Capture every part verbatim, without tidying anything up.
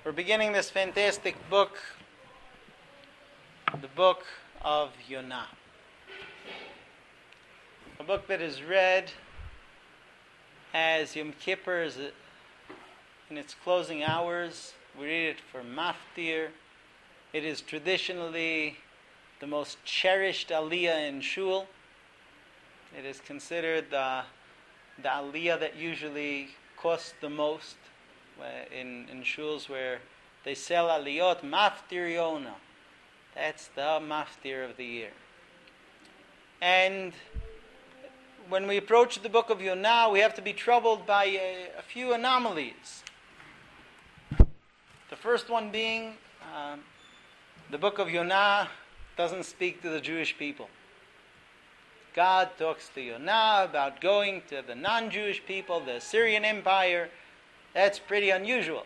We're beginning this fantastic book, the book of Yonah. A book that is read as Yom Kippur is in its closing hours. We read it for Maftir. It is traditionally the most cherished aliyah in shul. It is considered the, the aliyah that usually costs the most in, in shuls where they sell aliyot, Maftir Yonah. That's the Maftir of the year. And when we approach the book of Yonah, we have to be troubled by a, a few anomalies. The first one being, um, the book of Yonah doesn't speak to the Jewish people. God talks to Yonah about going to the non-Jewish people, the Assyrian Empire. That's pretty unusual.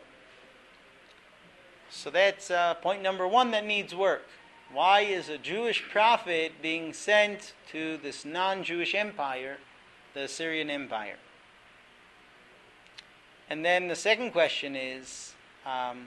So that's uh, point number one that needs work. Why is a Jewish prophet being sent to this non-Jewish empire, the Assyrian Empire? And then the second question is, um,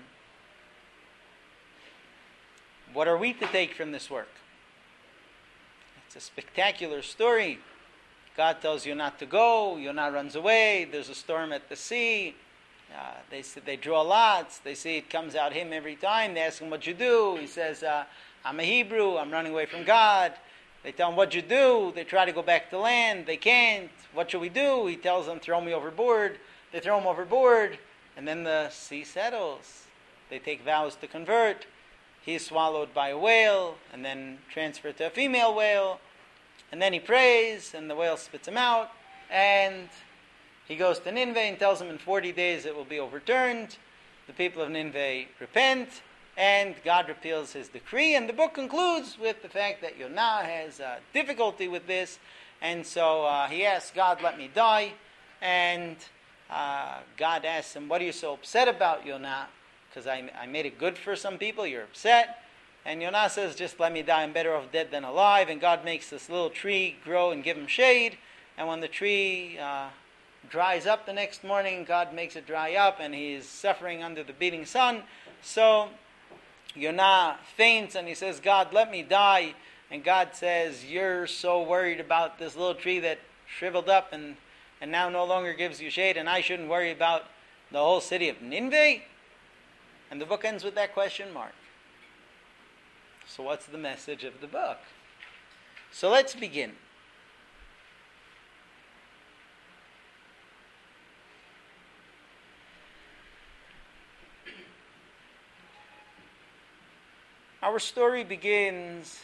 what are we to take from this work? It's a spectacular story. God tells Yonah to go. Yonah runs away. There's a storm at the sea. Uh, they they draw lots. They see it comes out him every time. They ask him, what you do? He says, uh, I'm a Hebrew. I'm running away from God. They tell him, what you do? They try to go back to land. They can't. What shall we do? He tells them, throw me overboard. They throw him overboard. And then the sea settles. They take vows to convert. He's swallowed by a whale and then transferred to a female whale. And then he prays and the whale spits him out. And he goes to Nineveh and tells them in forty days it will be overturned. The people of Nineveh repent and God repeals his decree. And the book concludes with the fact that Yonah has uh, difficulty with this. And so uh, he asks God, let me die. And uh, God asks him, what are you so upset about, Yonah? Because I, I made it good for some people, you're upset. And Yonah says, just let me die, I'm better off dead than alive. And God makes this little tree grow and give him shade. And when the tree uh, dries up the next morning, God makes it dry up, and he's suffering under the beating sun. So Yonah faints, and he says, God, let me die. And God says, you're so worried about this little tree that shriveled up and, and now no longer gives you shade, and I shouldn't worry about the whole city of Nineveh? And the book ends with that question mark. So what's the message of the book? So let's begin. Our story begins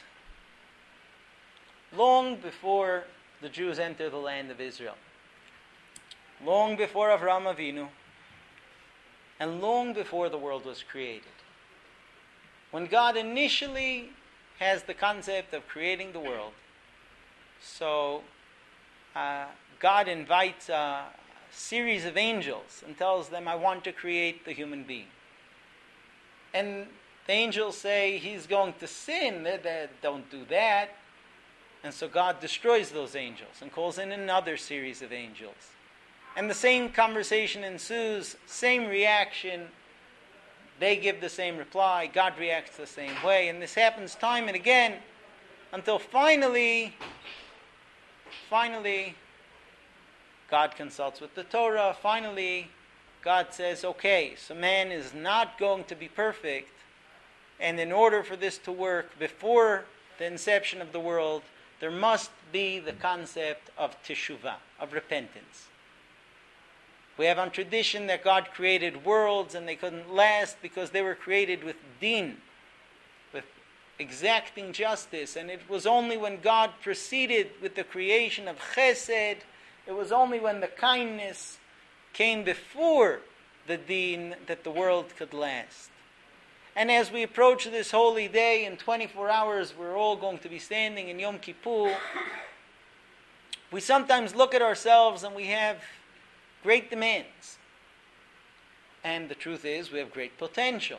long before the Jews enter the land of Israel. Long before Avraham Avinu. And long before the world was created. When God initially has the concept of creating the world, so uh, God invites a series of angels and tells them, I want to create the human being. And the angels say, he's going to sin. They, they don't do that. And so God destroys those angels and calls in another series of angels. And the same conversation ensues, same reaction. They give the same reply. God reacts the same way. And this happens time and again until finally, finally, God consults with the Torah. Finally, God says, okay, so man is not going to be perfect. And in order for this to work, before the inception of the world, there must be the concept of teshuvah, of repentance. We have on tradition that God created worlds and they couldn't last because they were created with din, with exacting justice. And it was only when God proceeded with the creation of chesed, it was only when the kindness came before the din that the world could last. And as we approach this holy day, in twenty-four hours we're all going to be standing in Yom Kippur, we sometimes look at ourselves and we have great demands. And the truth is, we have great potential.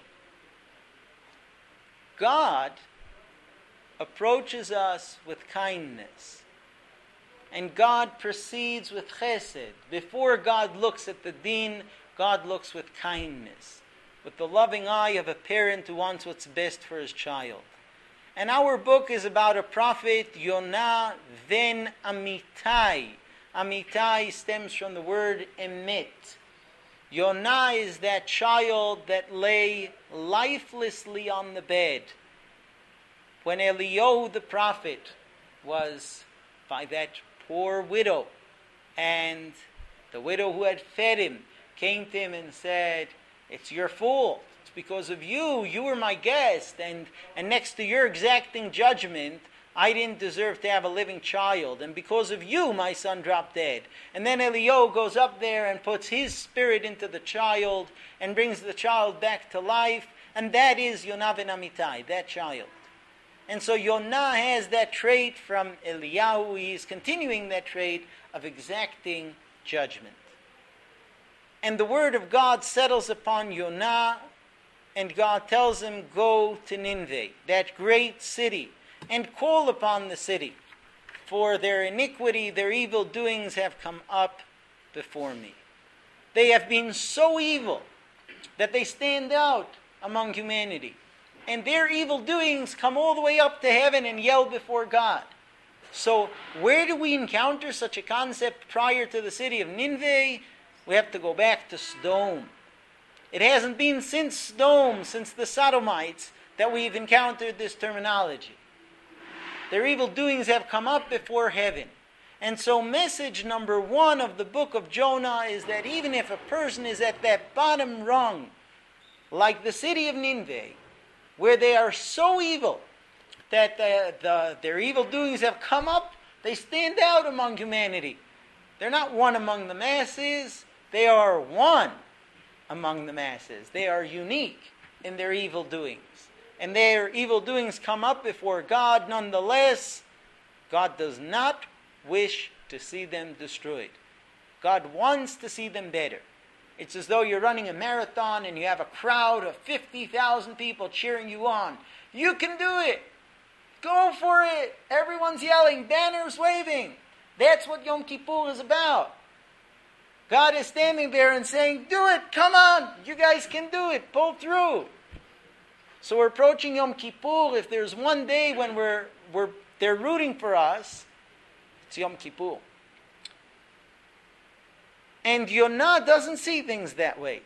God approaches us with kindness. And God proceeds with chesed. Before God looks at the din, God looks with kindness. with the loving eye of a parent who wants what's best for his child. And our book is about a prophet, Yonah ben Amittai. Amittai stems from the word emet. Yonah is that child that lay lifelessly on the bed when Eliyahu the prophet was by that poor widow, and the widow who had fed him came to him and said, "It's your fault. It's because of you. You were my guest, and, and next to your exacting judgment, I didn't deserve to have a living child, and because of you, my son dropped dead." And then Eliyahu goes up there and puts his spirit into the child and brings the child back to life, and that is Yonah ben Amittai, that child. And so Yonah has that trait from Eliyahu. He is continuing that trait of exacting judgment. And the word of God settles upon Yonah, and God tells him, "Go to Nineveh, that great city, and call upon the city, for their iniquity, their evil doings have come up before me." They have been so evil that they stand out among humanity. And their evil doings come all the way up to heaven and yell before God. So where do we encounter such a concept prior to the city of Nineveh? We have to go back to Sodom. It hasn't been since Sodom, since the Sodomites, that we've encountered this terminology. Their evil doings have come up before heaven. And so message number one of the book of Jonah is that even if a person is at that bottom rung, like the city of Nineveh, where they are so evil that the, the, their evil doings have come up, they stand out among humanity. They're not one among the masses, they are one among the masses. They are unique in their evil doings. And their evil doings come up before God. Nonetheless, God does not wish to see them destroyed. God wants to see them better. It's as though you're running a marathon and you have a crowd of fifty thousand people cheering you on. You can do it. Go for it. Everyone's yelling, banners waving. That's what Yom Kippur is about. God is standing there and saying, do it. Come on. You guys can do it. Pull through. So we're approaching Yom Kippur. If there's one day when we're, we're they're rooting for us, it's Yom Kippur. And Yonah doesn't see things that way.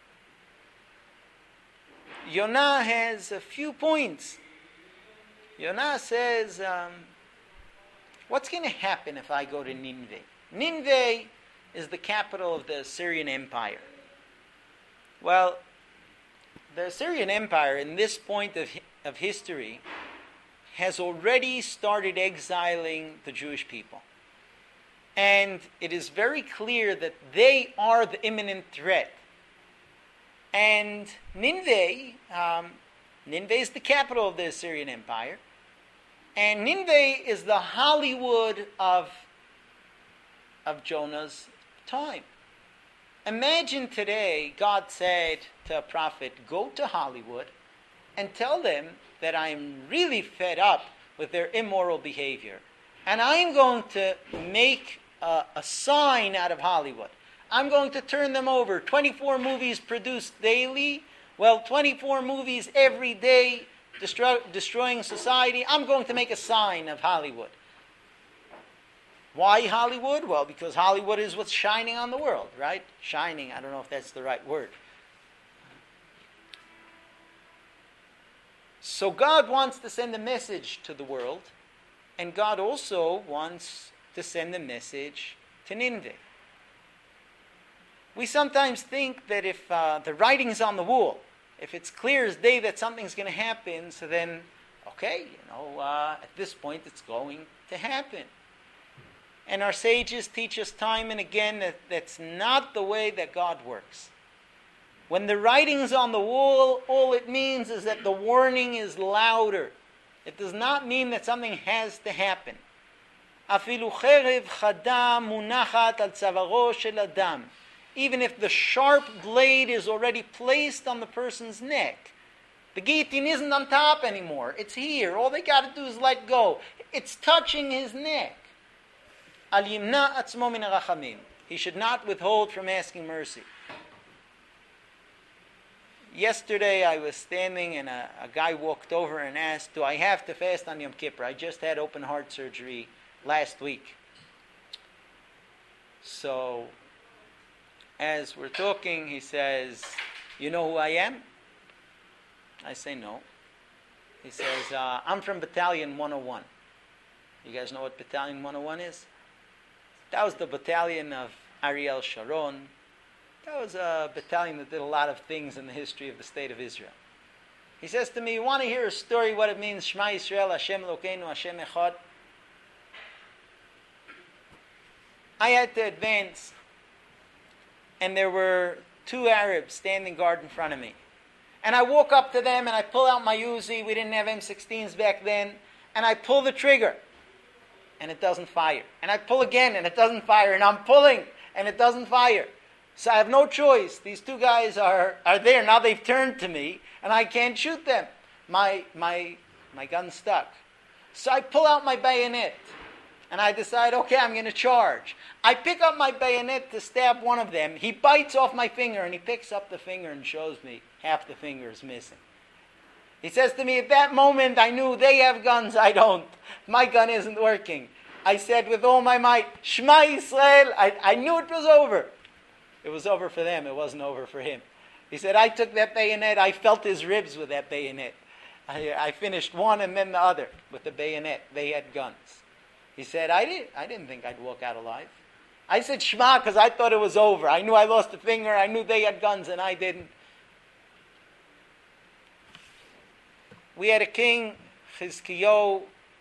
Yonah has a few points. Yonah says, um, what's going to happen if I go to Nineveh? Nineveh is the capital of the Assyrian Empire. Well, the Assyrian Empire, in this point of, of history, has already started exiling the Jewish people. And it is very clear that they are the imminent threat. And Nineveh, um, Nineveh is the capital of the Assyrian Empire. And Nineveh is the Hollywood of, of Jonah's time. Imagine today God said to a prophet, go to Hollywood and tell them that I am really fed up with their immoral behavior. And I am going to make a, a sign out of Hollywood. I'm going to turn them over. twenty-four movies produced daily. Well, twenty-four movies every day destroy, destroying society. I'm going to make a sign of Hollywood. Why Hollywood? Well, because Hollywood is what's shining on the world, right? Shining, I don't know if that's the right word. So God wants to send a message to the world, and God also wants to send a message to Nineveh. We sometimes think that if uh, the writing's on the wall, if it's clear as day that something's going to happen, so then, okay, you know, uh, at this point it's going to happen. And our sages teach us time and again that that's not the way that God works. When the writing's on the wall, all it means is that the warning is louder. It does not mean that something has to happen. Afilu cherev chada munachat al tzavaro shel adam. Even if the sharp blade is already placed on the person's neck, the guillotine isn't on top anymore. It's here. All they got to do is let go. It's touching his neck. Al yimna atzmo min harachamim. He should not withhold from asking mercy. yesterday I was standing and a, a guy walked over and asked, do I have to fast on Yom Kippur? I just had open heart surgery last week. So, as we're talking, he says, you know who I am? I say no. He says, uh, I'm from Battalion one oh one. You guys know what Battalion one oh one is? That was the battalion of Ariel Sharon. That was a battalion that did a lot of things in the history of the state of Israel. He says to me, you want to hear a story what it means, Shema Yisrael, Hashem Elokeinu, Hashem Echad? I had to advance, and there were two Arabs standing guard in front of me. And I walk up to them, and I pull out my Uzi. We didn't have M sixteens back then. And I pull the trigger, and it doesn't fire. And I pull again, and it doesn't fire. And I'm pulling, and it doesn't fire. So I have no choice. These two guys are, are there. Now they've turned to me, and I can't shoot them. My, my, my gun's stuck. So I pull out my bayonet, and I decide, okay, I'm going to charge. I pick up my bayonet to stab one of them. He bites off my finger, and he picks up the finger and shows me half the finger is missing. He says to me, at that moment, I knew they have guns, I don't. My gun isn't working. I said with all my might, Shema Yisrael. I, I knew it was over. It was over for them. It wasn't over for him. He said, I took that bayonet. I felt his ribs with that bayonet. I, I finished one and then the other with the bayonet. They had guns. He said, I, did, I didn't think I'd walk out alive. I said Shema because I thought it was over. I knew I lost a finger. I knew they had guns and I didn't. We had a king, Chizkiyahu,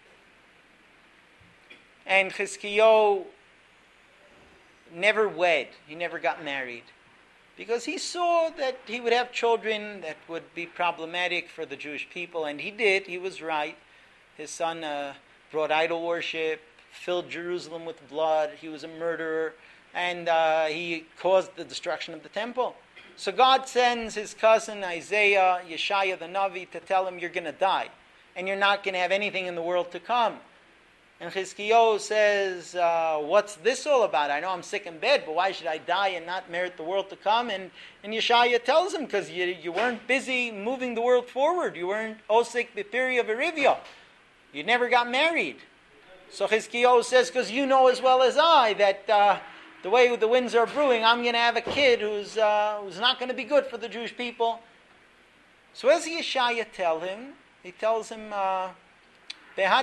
and Chizkiyahu never wed. He never got married because he saw that he would have children that would be problematic for the Jewish people, and he did. He was right. His son uh, brought idol worship, filled Jerusalem with blood. He was a murderer, and uh, he caused the destruction of the temple. So God sends his cousin Isaiah, Yeshaya the Navi, to tell him you're going to die, and you're not going to have anything in the world to come. And Chizkiyahu says, uh, what's this all about? I know I'm sick in bed, but why should I die and not merit the world to come? And, and Yeshaya tells him, because you, you weren't busy moving the world forward. You weren't osik b'piri of Erivia. You never got married. So Chizkiyahu says, because you know as well as I that uh, the way the winds are brewing, I'm going to have a kid who's, uh, who's not going to be good for the Jewish people. So as Yeshaya tell him, he tells him, uh, why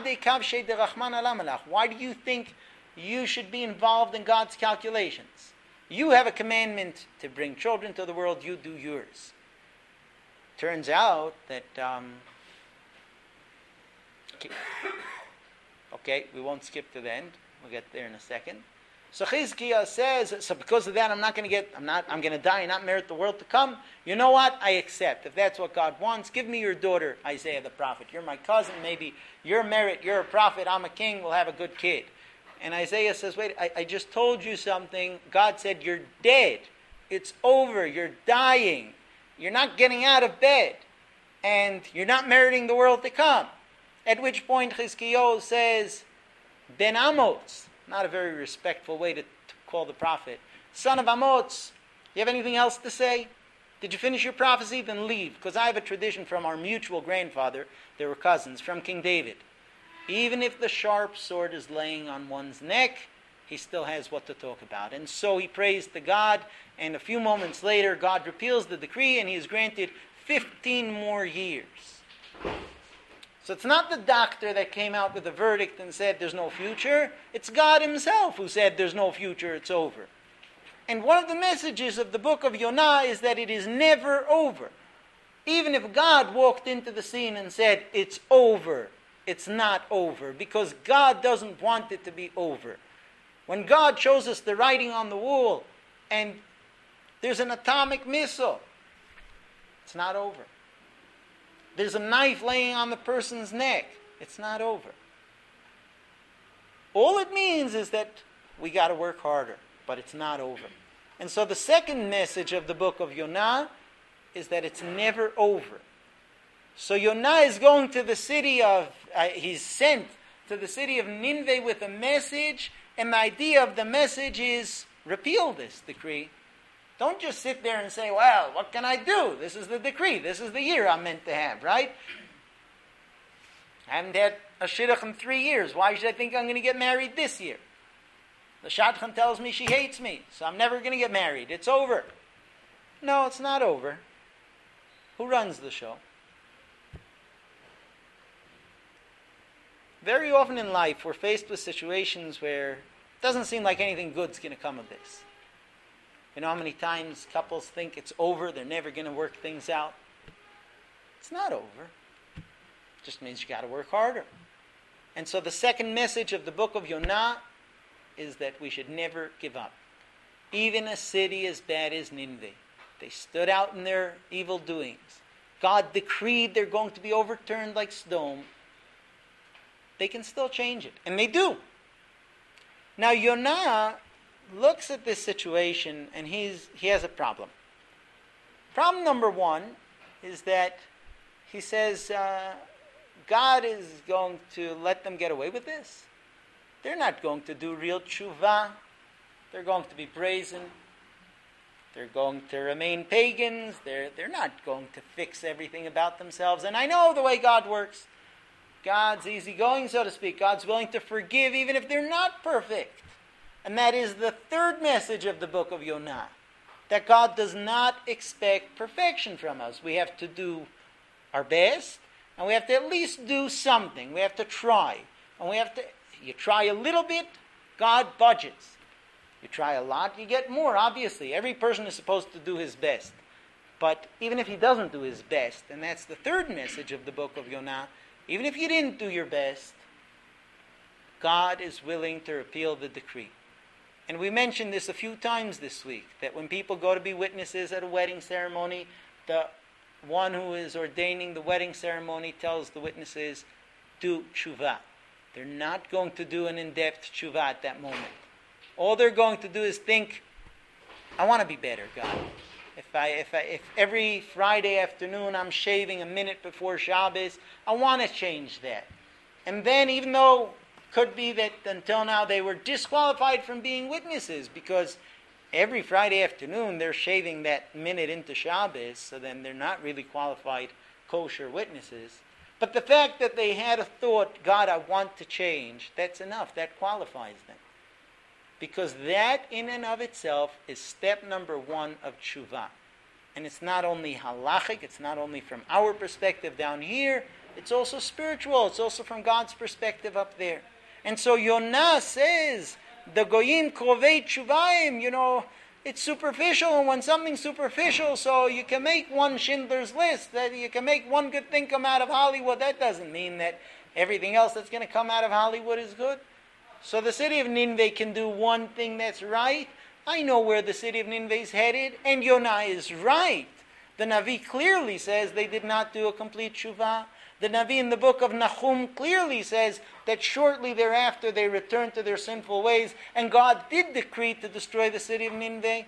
do you think you should be involved in God's calculations? You have a commandment to bring children to the world, you do yours. Turns out that, um, okay, we won't skip to the end. We'll get there in a second. So Chizkiah says, so because of that, I'm not going to get, I'm not, I'm going to die and not merit the world to come. You know what? I accept. If that's what God wants, give me your daughter, Isaiah the prophet. You're my cousin, maybe your merit, you're a prophet, I'm a king, we'll have a good kid. And Isaiah says, wait, I, I just told you something. God said, you're dead. It's over. You're dying. You're not getting out of bed. And you're not meriting the world to come. At which point Chizkiyahu says, Ben Amos. Not a very respectful way to, to call the prophet. Son of Amos, you have anything else to say? Did you finish your prophecy? Then leave. Because I have a tradition from our mutual grandfather, they were cousins, from King David. Even if the sharp sword is laying on one's neck, he still has what to talk about. And so he prays to God, and a few moments later, God repeals the decree, and he is granted fifteen more years. So it's not the doctor that came out with a verdict and said there's no future. It's God himself who said there's no future, it's over. And one of the messages of the book of Yonah is that it is never over. Even if God walked into the scene and said it's over, it's not over, because God doesn't want it to be over. When God shows us the writing on the wall and there's an atomic missile, it's not over. There's a knife laying on the person's neck. It's not over. All it means is that we got to work harder, but it's not over. And so the second message of the book of Yonah is that it's never over. So Yonah is going to the city of, uh, he's sent to the city of Nineveh with a message, and the idea of the message is repeal this decree. Don't just sit there and say, well, what can I do? This is the decree. This is the year I'm meant to have, right? I haven't had a shidduch in three years. Why should I think I'm going to get married this year? The shadchan tells me she hates me, so I'm never going to get married. It's over. No, it's not over. Who runs the show? Very often in life, we're faced with situations where it doesn't seem like anything good's going to come of this. You know how many times couples think it's over, they're never going to work things out? It's not over. It just means you got to work harder. And so the second message of the book of Yonah is that we should never give up. Even a city as bad as Nineveh, they stood out in their evil doings. God decreed they're going to be overturned like stone. They can still change it. And they do. Now Yonah looks at this situation and he's he has a problem. Problem number one is that he says uh, God is going to let them get away with this. They're not going to do real tshuva. They're going to be brazen. They're going to remain pagans. They're, they're not going to fix everything about themselves. And I know the way God works. God's easygoing, so to speak. God's willing to forgive even if they're not perfect. And that is the third message of the book of Yonah. That God does not expect perfection from us. We have to do our best. And we have to at least do something. We have to try. And we have to... You try a little bit, God budgets. You try a lot, you get more, obviously. Every person is supposed to do his best. But even if he doesn't do his best, and that's the third message of the book of Yonah, even if you didn't do your best, God is willing to repeal the decree. And we mentioned this a few times this week, that when people go to be witnesses at a wedding ceremony, the one who is ordaining the wedding ceremony tells the witnesses, do tshuva. They're not going to do an in-depth tshuva at that moment. All they're going to do is think, I want to be better, God. If I, if I, if every Friday afternoon I'm shaving a minute before Shabbos, I want to change that. And then, even though it could be that until now they were disqualified from being witnesses, because every Friday afternoon they're shaving that minute into Shabbos, so then they're not really qualified kosher witnesses. But the fact that they had a thought, God, I want to change, that's enough. That qualifies them. Because that in and of itself is step number one of tshuva. And it's not only halachic, it's not only from our perspective down here, it's also spiritual. It's also from God's perspective up there. And so Yonah says, the goyim krovei tshuvaim, you know, it's superficial, and when something's superficial, so you can make one Schindler's List, that you can make one good thing come out of Hollywood, that doesn't mean that everything else that's going to come out of Hollywood is good. So the city of Nineveh can do one thing that's right. I know where the city of Nineveh is headed, and Yonah is right. The Navi clearly says they did not do a complete tshuva. The Navi in the book of Nahum clearly says that shortly thereafter they returned to their sinful ways, and God did decree to destroy the city of Nineveh.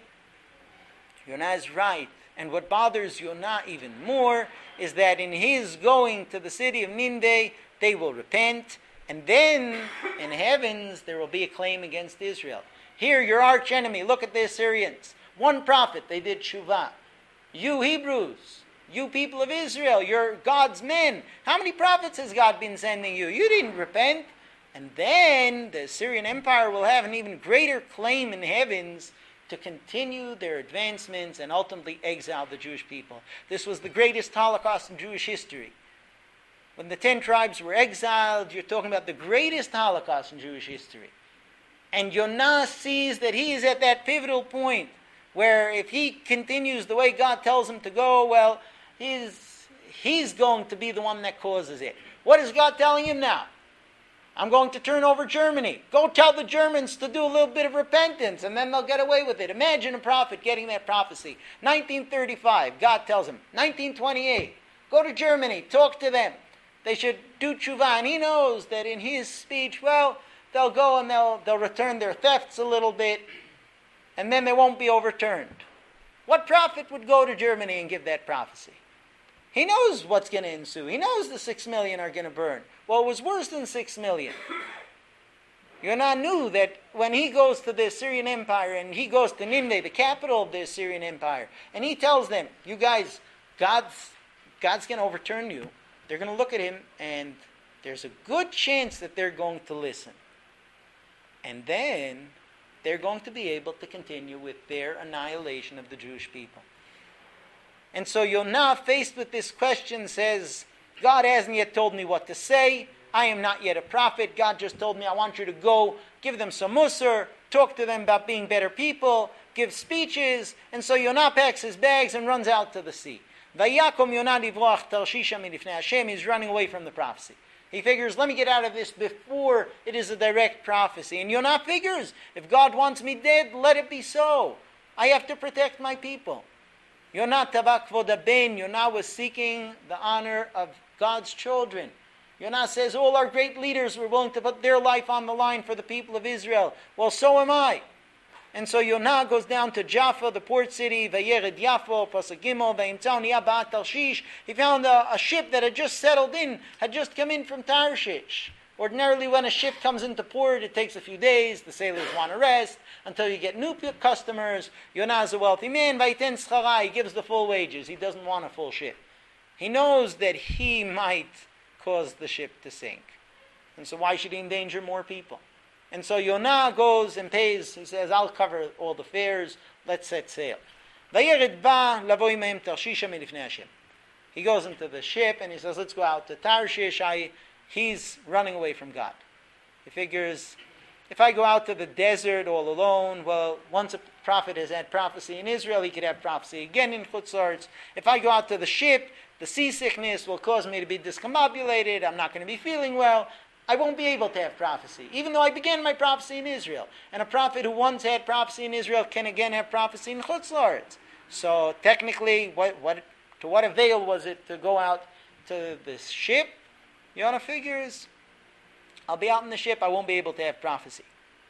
Yonah is right. And what bothers Yonah even more is that in his going to the city of Nineveh, they will repent, and then in heavens there will be a claim against Israel. Here, your arch enemy, look at the Assyrians. One prophet, they did tshuva. You Hebrews, you people of Israel, you're God's men. How many prophets has God been sending you? You didn't repent. And then the Assyrian Empire will have an even greater claim in heavens to continue their advancements and ultimately exile the Jewish people. This was the greatest Holocaust in Jewish history. When the ten tribes were exiled, you're talking about the greatest Holocaust in Jewish history. And Yonah sees that he is at that pivotal point where if he continues the way God tells him to go, well, he's, he's going to be the one that causes it. What is God telling him now? I'm going to turn over Germany. Go tell the Germans to do a little bit of repentance, and then they'll get away with it. Imagine a prophet getting that prophecy. nineteen thirty-five, God tells him. nineteen twenty-eight, go to Germany, talk to them. They should do tshuva. And he knows that in his speech, well, they'll go and they'll, they'll return their thefts a little bit, and then they won't be overturned. What prophet would go to Germany and give that prophecy? He knows what's going to ensue. He knows the six million are going to burn. Well, it was worse than six million. Yonah knew that when he goes to the Assyrian Empire and he goes to Nineveh, the capital of the Assyrian Empire, and he tells them, you guys, God's, God's going to overturn you. They're going to look at him, and there's a good chance that they're going to listen. And then they're going to be able to continue with their annihilation of the Jewish people. And so Yonah, faced with this question, says, God hasn't yet told me what to say. I am not yet a prophet. God just told me, I want you to go, give them some musar, talk to them about being better people, give speeches. And so Yonah packs his bags and runs out to the sea. Vayakom Yonah livrach tarshisha milifnei Hashem. He's running away from the prophecy. He figures, let me get out of this before it is a direct prophecy. And Yonah figures, if God wants me dead, let it be so. I have to protect my people. Yonah tava kvod haben. Yonah was seeking the honor of God's children. Yonah says, all our great leaders were willing to put their life on the line for the people of Israel. Well, so am I. And so Yonah goes down to Jaffa, the port city, Vayered Yafo, Pasuk Gimel, Vayimtzau Niyah Ba'at Tarshish. He found a, a ship that had just settled in, had just come in from Tarshish. Ordinarily, when a ship comes into port, it takes a few days. The sailors want to rest until you get new customers. Yonah is a wealthy man. Vayiten schara, he gives the full wages. He doesn't want a full ship. He knows that he might cause the ship to sink. And so why should he endanger more people? And so Yonah goes and pays. He says, I'll cover all the fares. Let's set sail. Vayered ba lavo imahem tarshisha milifnei Hashem. He goes into the ship and he says, let's go out to Tarshish. I, he's running away from God. He figures, if I go out to the desert all alone, well, once a prophet has had prophecy in Israel, he could have prophecy again in Chutz La'aretz. If I go out to the ship, the seasickness will cause me to be discombobulated. I'm not going to be feeling well. I won't be able to have prophecy, even though I began my prophecy in Israel. And a prophet who once had prophecy in Israel can again have prophecy in Chutz La'aretz. So technically, what, what, to what avail was it to go out to this ship? Yonah figures, I'll be out in the ship, I won't be able to have prophecy.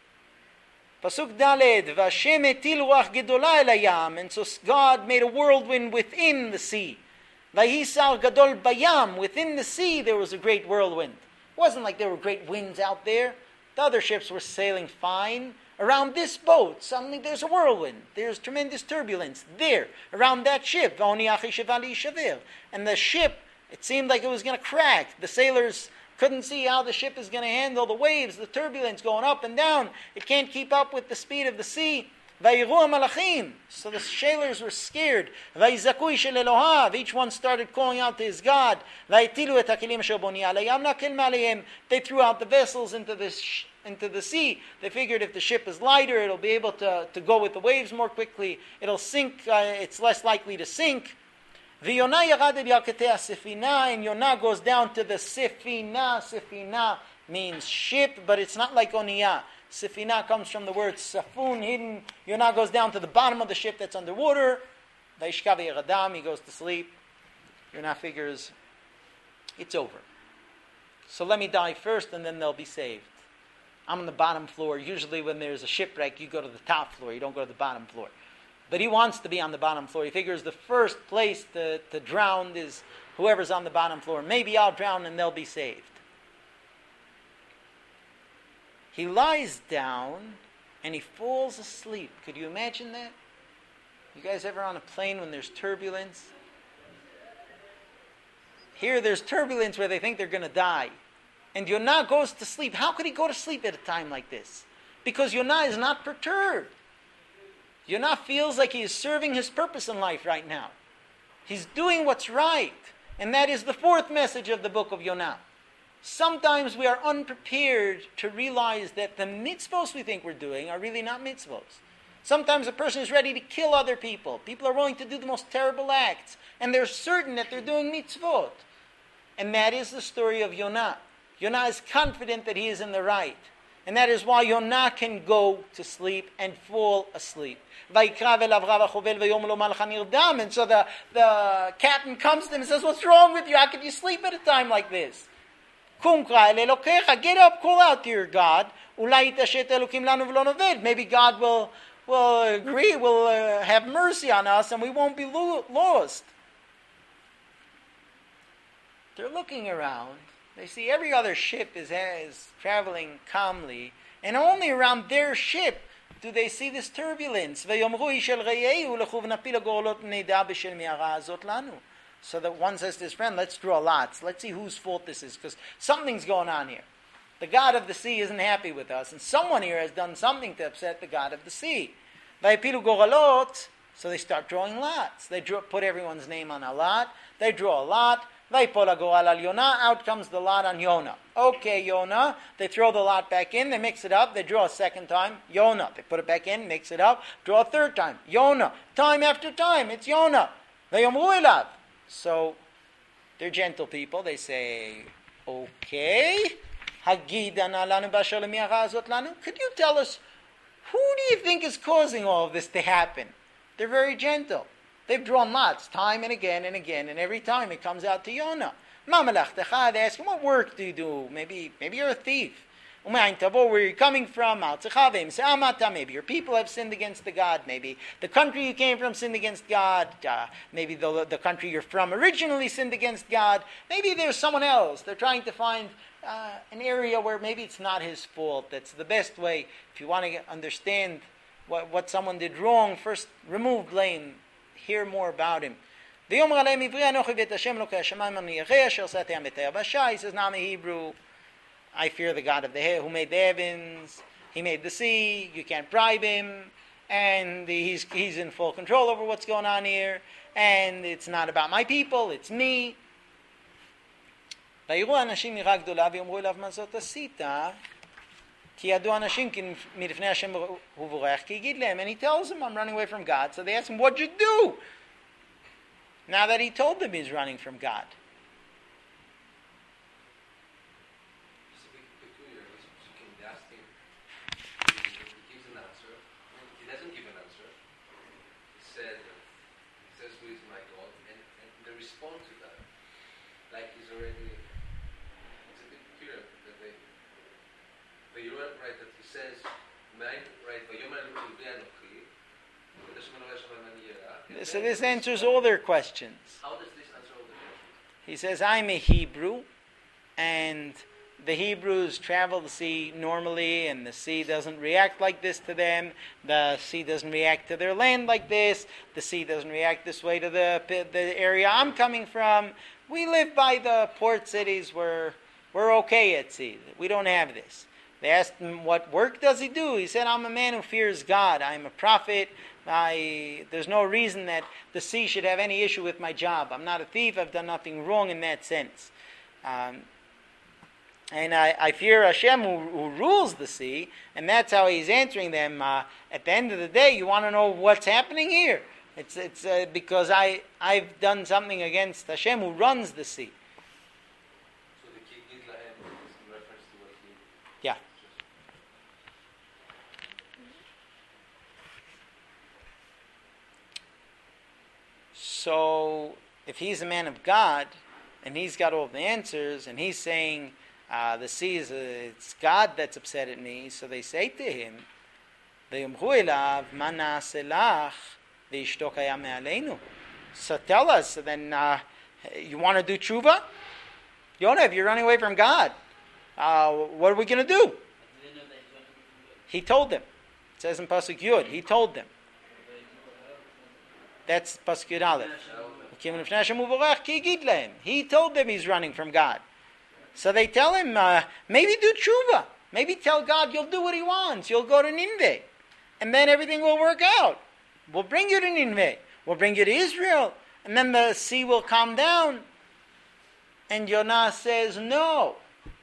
Pasuk Daled, Vashem etil ruach gedola el hayam, and so God made a whirlwind within the sea. Vahisar gadol bayam, within the sea there was a great whirlwind. It wasn't like there were great winds out there. The other ships were sailing fine. Around this boat, suddenly there's a whirlwind. There's tremendous turbulence there, around that ship. And the ship, it seemed like it was going to crack. The sailors couldn't see how the ship is going to handle the waves, the turbulence going up and down. It can't keep up with the speed of the sea. So the sailors were scared. Each one started calling out to his God. They threw out the vessels into the, sh- into the sea. They figured if the ship is lighter, it'll be able to, to go with the waves more quickly. It'll sink, uh, it's less likely to sink. And Yonah goes down to the Sefina. Sefina means ship, but it's not like Oniyah. Sefina comes from the word safun, hidden. Yonah goes down to the bottom of the ship that's underwater. Vayishkav yeradam, he goes to sleep. Yonah figures, it's over. So let me die first and then they'll be saved. I'm on the bottom floor. Usually when there's a shipwreck, you go to the top floor. You don't go to the bottom floor. But he wants to be on the bottom floor. He figures the first place to, to drown is whoever's on the bottom floor. Maybe I'll drown and they'll be saved. He lies down and he falls asleep. Could you imagine that? You guys ever on a plane when there's turbulence? Here there's turbulence where they think they're going to die. And Yonah goes to sleep. How could he go to sleep at a time like this? Because Yonah is not perturbed. Yonah feels like he is serving his purpose in life right now. He's doing what's right. And that is the fourth message of the book of Yonah. Sometimes we are unprepared to realize that the mitzvos we think we're doing are really not mitzvos. Sometimes a person is ready to kill other people. People are willing to do the most terrible acts. And they're certain that they're doing mitzvot. And that is the story of Yonah. Yonah is confident that he is in the right. And that is why Yonah can go to sleep and fall asleep. And so the, the captain comes to him and says, what's wrong with you? How can you sleep at a time like this? Get up, call out to your God. Maybe God will, will agree, will uh, have mercy on us, and we won't be lo- lost. They're looking around. They see every other ship is, is traveling calmly, And only around their ship do they see this turbulence. So that one says to his friend, let's draw lots. Let's see whose fault this is, because something's going on here. The God of the sea isn't happy with us, and someone here has done something to upset the God of the sea. So they start drawing lots. They draw, put everyone's name on a lot. They draw a lot. Out comes the lot on Yonah. Okay, Yonah. They throw the lot back in. They mix it up. They draw a second time. Yonah. They put it back in, mix it up. Draw a third time. Yonah. Time after time. It's Yonah. So they're gentle people. They say, okay. Could you tell us, who do you think is causing all of this to happen? They're very gentle. They've drawn lots, time and again and again, and every time it comes out to Yonah. They ask him, what work do you do? Maybe maybe you're a thief. Where are you coming from? Maybe your people have sinned against the God. Maybe the country you came from sinned against God. Uh, maybe the, the country you're from originally sinned against God. Maybe there's someone else. They're trying to find uh, an area where maybe it's not his fault. That's the best way. If you want to understand what, what someone did wrong, first remove blame. Hear more about him. He says, now I'm a Hebrew. I fear the God of the who made the heavens. He made the sea. You can't bribe him. And he's, he's in full control over what's going on here. And it's not about my people, it's me. And he tells them, I'm running away from God. So they ask him, what'd you do? Now that he told them he's running from God. It's a bit peculiar. They ask him, he gives an answer. He doesn't give an answer. He said, he says, who is my God? And, and they respond to that. Like he's already, it's a bit peculiar that they, they write that he says, right, so this answers all their questions. How does this answer all the questions? He says, I'm a Hebrew, and the Hebrews travel the sea normally, and the sea doesn't react like this to them. The sea doesn't react to their land like this. The sea doesn't react this way to the, the area I'm coming from. We live by the port cities where we're okay at sea. We don't have this. They asked him, what work does he do? He said, I'm a man who fears God. I'm a prophet. I, there's no reason that the sea should have any issue with my job. I'm not a thief. I've done nothing wrong in that sense. Um, and I, I fear Hashem who, who rules the sea, and that's how he's answering them. Uh, at the end of the day, you want to know what's happening here. It's it's uh, because I, I've done something against Hashem who runs the sea. So the Kigid Lahem is in reference to what he... Yeah. So, if he's a man of God, and he's got all the answers, and he's saying, uh, the sea is, a, it's God that's upset at me, so they say to him, so tell us, then uh, you want to do tshuva? Yonah, if you're running away from God, uh, what are we going to do? He told them. It says in Pasuk Yud, he told them. That's Pasuk Yud Aleph. He told them he's running from God. So they tell him, uh, maybe do tshuva. Maybe tell God you'll do what he wants. You'll go to Nineveh. And then everything will work out. We'll bring you to Nineveh. We'll bring you to Israel. And then the sea will calm down. And Yonah says, no.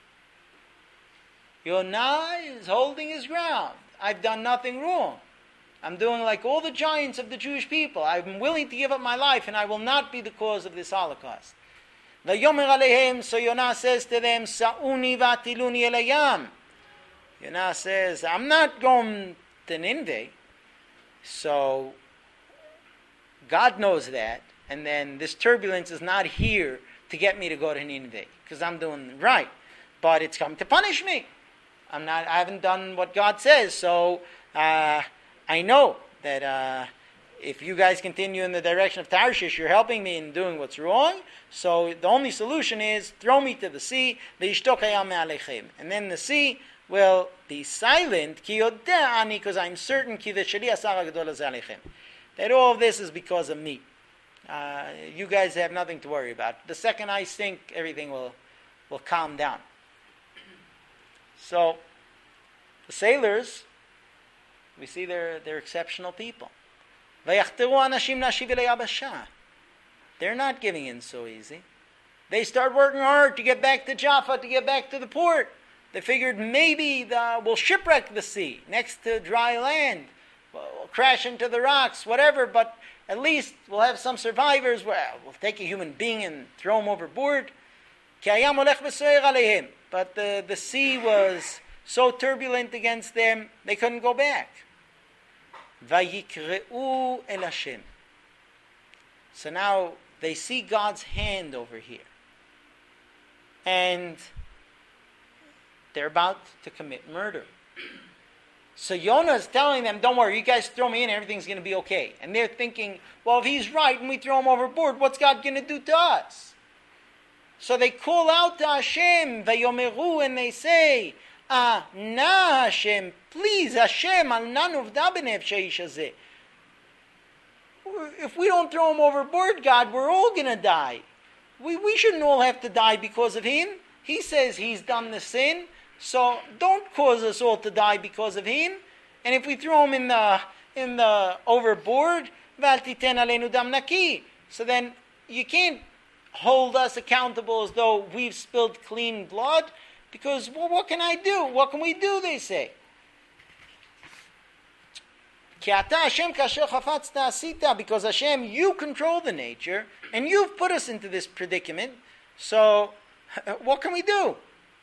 Yonah is holding his ground. I've done nothing wrong. I'm doing like all the giants of the Jewish people. I'm willing to give up my life, and I will not be the cause of this Holocaust. So Yonah says to them, Sa'uni v'atiluni el hayam. Yonah says, I'm not going to Nineveh. So God knows that, and then this turbulence is not here to get me to go to Nineveh, because I'm doing right. But it's come to punish me. I'm not. I haven't done what God says, so uh, I know that uh, if you guys continue in the direction of Tarshish, you're helping me in doing what's wrong. So the only solution is throw me to the sea, and then the sea will be silent, ki yodeh ani, because I'm certain ki v'sheli asar hagdol hazeh aleichem, that all of this is because of me. Uh, you guys have nothing to worry about. The second I sink, everything will, will calm down. So, the sailors, we see they're, they're exceptional people. Vayachteru anashim lashiv el hayabasha. They're not giving in so easy. They start working hard to get back to Jaffa, to get back to the port. They figured maybe the, we'll shipwreck the sea next to dry land. We'll, we'll crash into the rocks, whatever, but at least we'll have some survivors. Well, we'll take a human being and throw him overboard. But the, the sea was so turbulent against them, they couldn't go back. Vayikre'u el Hashem. So now they see God's hand over here. And they're about to commit murder. So Yonah is telling them, don't worry, you guys throw me in, everything's going to be okay. And they're thinking, well, if he's right and we throw him overboard, what's God going to do to us? So they call out to Hashem, Vayomeru, and they say, Ah, na Hashem, please Hashem, al nanu v'da b'nei sheish hazeh. If we don't throw him overboard, God, we're all going to die. We, we shouldn't all have to die because of him. He says he's done the sin. So don't cause us all to die because of him. And if we throw him in the in the overboard, so then you can't hold us accountable as though we've spilled clean blood, because well, what can I do? What can we do? They say. Because Hashem, you control the nature, and you've put us into this predicament. So what can we do?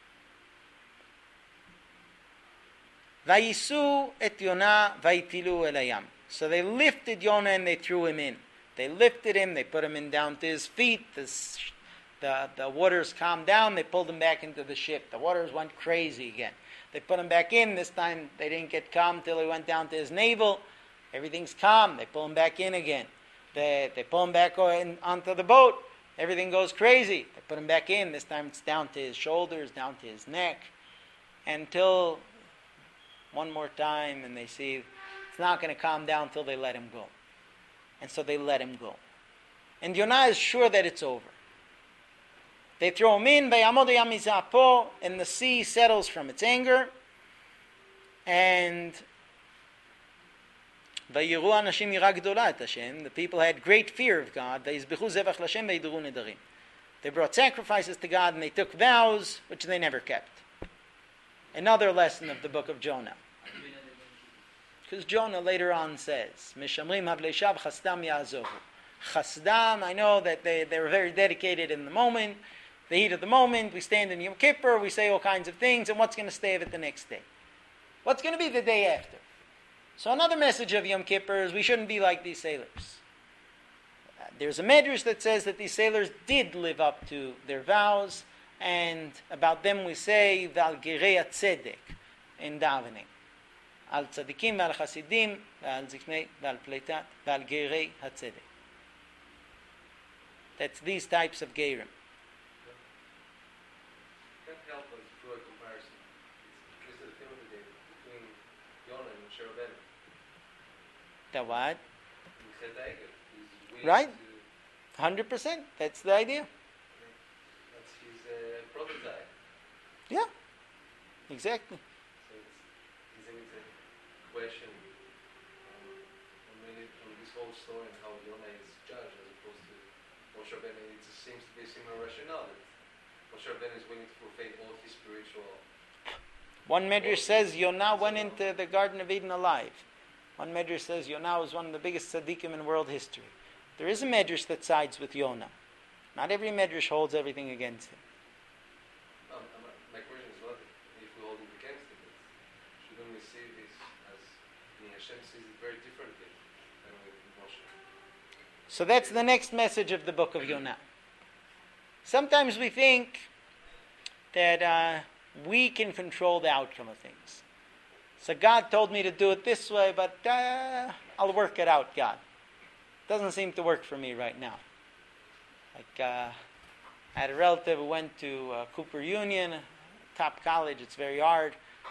Vayisu et Yonah vayitilu el hayam. So they lifted Yonah and they threw him in. They lifted him, they put him in down to his feet. The, the, the waters calmed down, they pulled him back into the ship. The waters went crazy again. They put him back in. This time they didn't get calm till he went down to his navel. Everything's calm. They pull him back in again. They, they pull him back in, onto the boat. Everything goes crazy. They put him back in. This time it's down to his shoulders, down to his neck. Until one more time, and they see it's not going to calm down until they let him go. And so they let him go. And Yonah is sure that it's over. They throw him in, and the sea settles from its anger. And the people had great fear of God. They brought sacrifices to God, and they took vows, which they never kept. Another lesson of the book of Jonah. Because Jonah later on says, Mishamrim havleishav chasdam ya'azovu. Chasdam, I know that they, they were very dedicated in the moment, the heat of the moment. We stand in Yom Kippur, we say all kinds of things, and what's going to stay of it the next day? What's going to be the day after? So another message of Yom Kippur is we shouldn't be like these sailors. Uh, there's a medrash that says that these sailors did live up to their vows, and about them we say, Val Gerei Tzedek, in davening. Al tzadikim val chasidim, val ziknei val pleitat, val gerei hatzedek. That's these types of gerim. Can't help but draw a comparison. It's, this is the theme of the day between Yonah and Moshe Rabbeinu. The what? He said Eiger. He's willing Right. to. one hundred percent. That's the idea. That's his uh, prototype. Yeah. Exactly. So it's, isn't it a question on, on, really, on this whole story and how Yonah is judged as opposed to Moshe Rabbeinu? It seems to be a similar rationale that Moshe Rabbeinu is willing to fulfill all his spiritual. One medrash says Yonah went into the Garden of Eden alive. One medrash says Yonah was one of the biggest tzaddikim in world history. There is a medrash that sides with Yonah. Not every medrash holds everything against him. Um, my question is not if we hold it against it, but shouldn't we see this as I mean, Hashem sees it very differently than with Moshe? So that's the next message of the book of Yonah. Sometimes we think that uh, we can control the outcome of things. So God told me to do it this way, but uh, I'll work it out, God. Doesn't seem to work for me right now. Like, uh, I had a relative who went to uh, Cooper Union, top college. It's very hard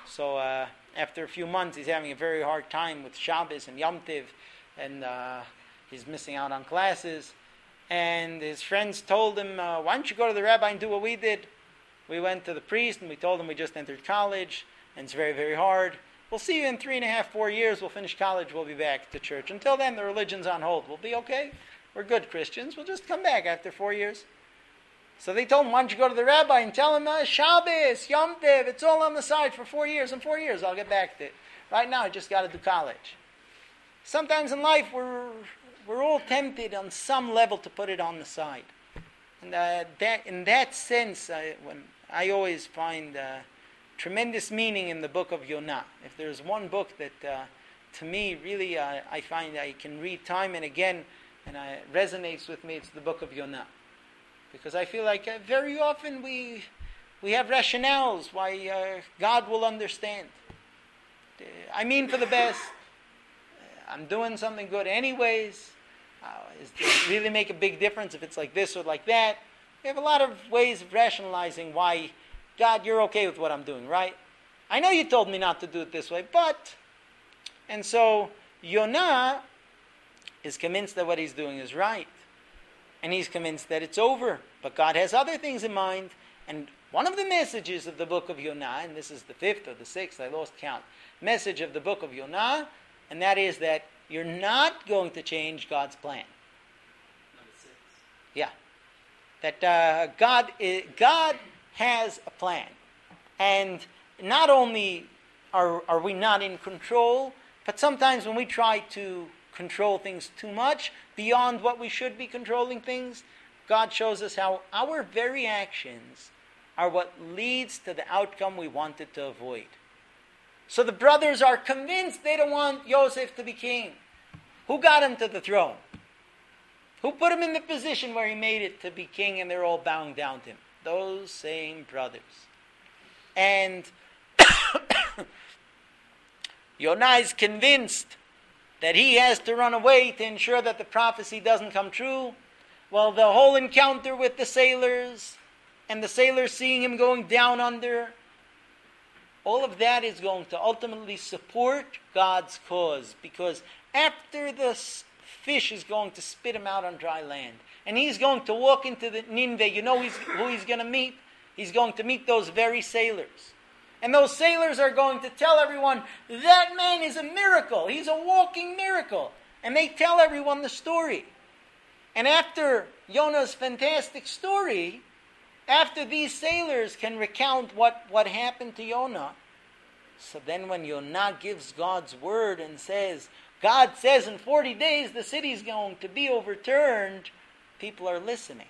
So uh, after a few months, he's having a very hard time with Shabbos and Yom Tiv, and uh, he's missing out on classes. And his friends told him, uh, why don't you go to the rabbi and do what we did? We went to the priest and we told him we just entered college and it's very, very hard. We'll see you in three and a half, four years. We'll finish college. We'll be back to church. Until then, the religion's on hold. We'll be okay. We're good Christians. We'll just come back after four years. So they told him, why don't you go to the rabbi and tell him, uh, Shabbos, Yom Tov, it's all on the side for four years. In four years, I'll get back to it. Right now, I just got to do college. Sometimes in life, we're we're all tempted on some level to put it on the side. And uh, that, in that sense, I, when I always find uh, tremendous meaning in the book of Yonah. If there's one book that, uh, to me, really, uh, I find I can read time and again, and uh, it resonates with me, it's the book of Yonah. Because I feel like uh, very often we we have rationales why uh, God will understand. Uh, I mean for the best. Uh, I'm doing something good anyways. Uh, is, does it really make a big difference if it's like this or like that? We have a lot of ways of rationalizing why, God, you're okay with what I'm doing, right? I know you told me not to do it this way, but... And so, Yonah is convinced that what he's doing is right. And he's convinced that it's over. But God has other things in mind. And one of the messages of the book of Yonah, and this is the fifth or the sixth, I lost count, message of the book of Yonah, and that is that you're not going to change God's plan. Number six. Yeah. That uh, God, is, God has a plan. And not only are, are we not in control, but sometimes when we try to control things too much, beyond what we should be controlling things, God shows us how our very actions are what leads to the outcome we wanted to avoid. So the brothers are convinced they don't want Yosef to be king. Who got him to the throne? Who put him in the position where he made it to be king and they're all bowing down to him? Those same brothers. And Yonah is convinced that he has to run away to ensure that the prophecy doesn't come true. Well, the whole encounter with the sailors and the sailors seeing him going down under, all of that is going to ultimately support God's cause, because after the fish is going to spit him out on dry land, and he's going to walk into the Nineveh, you know he's, who he's going to meet? He's going to meet those very sailors. And those sailors are going to tell everyone, that man is a miracle. He's a walking miracle. And they tell everyone the story. And after Yonah's fantastic story, after these sailors can recount what, what happened to Yonah, so then when Yonah gives God's word and says, God says in forty days the city's going to be overturned, people are listening.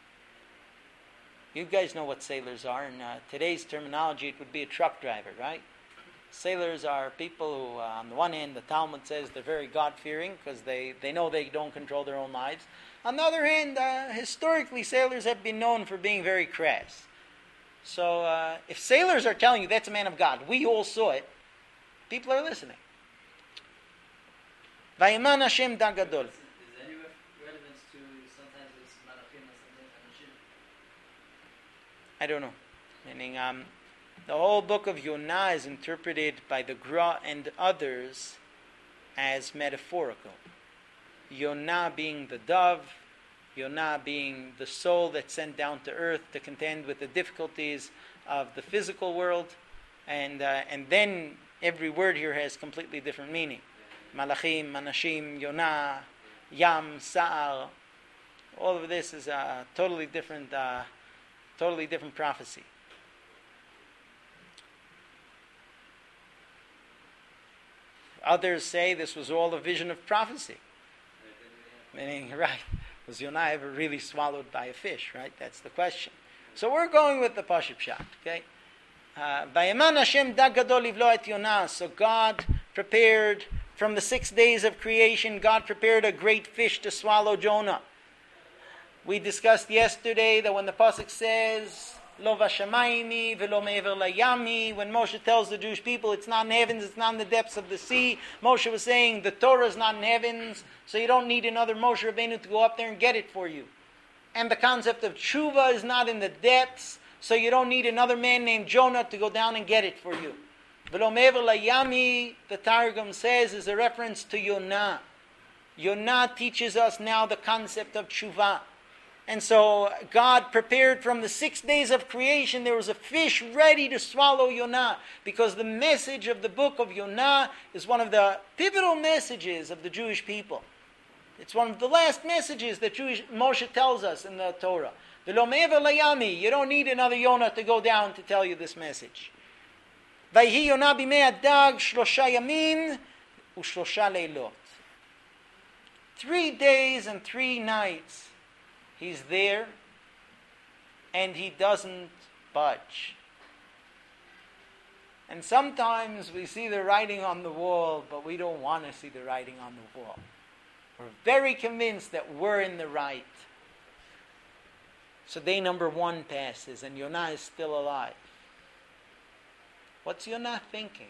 You guys know what sailors are. In uh, today's terminology, it would be a truck driver, right? Sailors are people who, uh, on the one hand, the Talmud says they're very God-fearing because they, they know they don't control their own lives. On the other hand, uh, historically, sailors have been known for being very crass. So uh, if sailors are telling you that's a man of God, we all saw it, people are listening. Vayiman Hashem da gadol. Is there any relevance to sometimes it's malachim and sometimes anashim? I don't know. Meaning, um, the whole book of Yonah is interpreted by the Gra and others as metaphorical. Yonah being the dove, Yonah being the soul that's sent down to earth to contend with the difficulties of the physical world, and uh, and then every word here has completely different meaning. Malachim, Manashim, Yonah, Yam, Sa'al. All of this is a totally different, uh, totally different prophecy. Others say this was all a vision of prophecy. Meaning, right, was Yonah ever really swallowed by a fish, right? That's the question. So we're going with the Pashut Pshat, okay? Vayeman Hashem da gadol livlo et Yonah. So God prepared, from the six days of creation, God prepared a great fish to swallow Jonah. We discussed yesterday that when the Pasuk says, Lo vashamayimi velo me'ever layami, when Moshe tells the Jewish people it's not in heavens, it's not in the depths of the sea, Moshe was saying the Torah is not in heavens, so you don't need another Moshe Rabbeinu to go up there and get it for you. And the concept of tshuva is not in the depths, so you don't need another man named Jonah to go down and get it for you. V'lo me'ever layami, the Targum says, is a reference to Yonah. Yonah teaches us now the concept of tshuva. And so God prepared from the six days of creation, there was a fish ready to swallow Yonah. Because the message of the book of Yonah is one of the pivotal messages of the Jewish people. It's one of the last messages that Jewish, Moshe tells us in the Torah. V'lo me'ever layami, you don't need another Yonah to go down to tell you this message. Vayhi Yonah b'mei adag shlosha yamin u'shlosha leilot. Three days and three nights he's there and he doesn't budge. And sometimes we see the writing on the wall, but we don't want to see the writing on the wall. We're very convinced that we're in the right. So day number one passes and Yonah is still alive. What's Yonah thinking?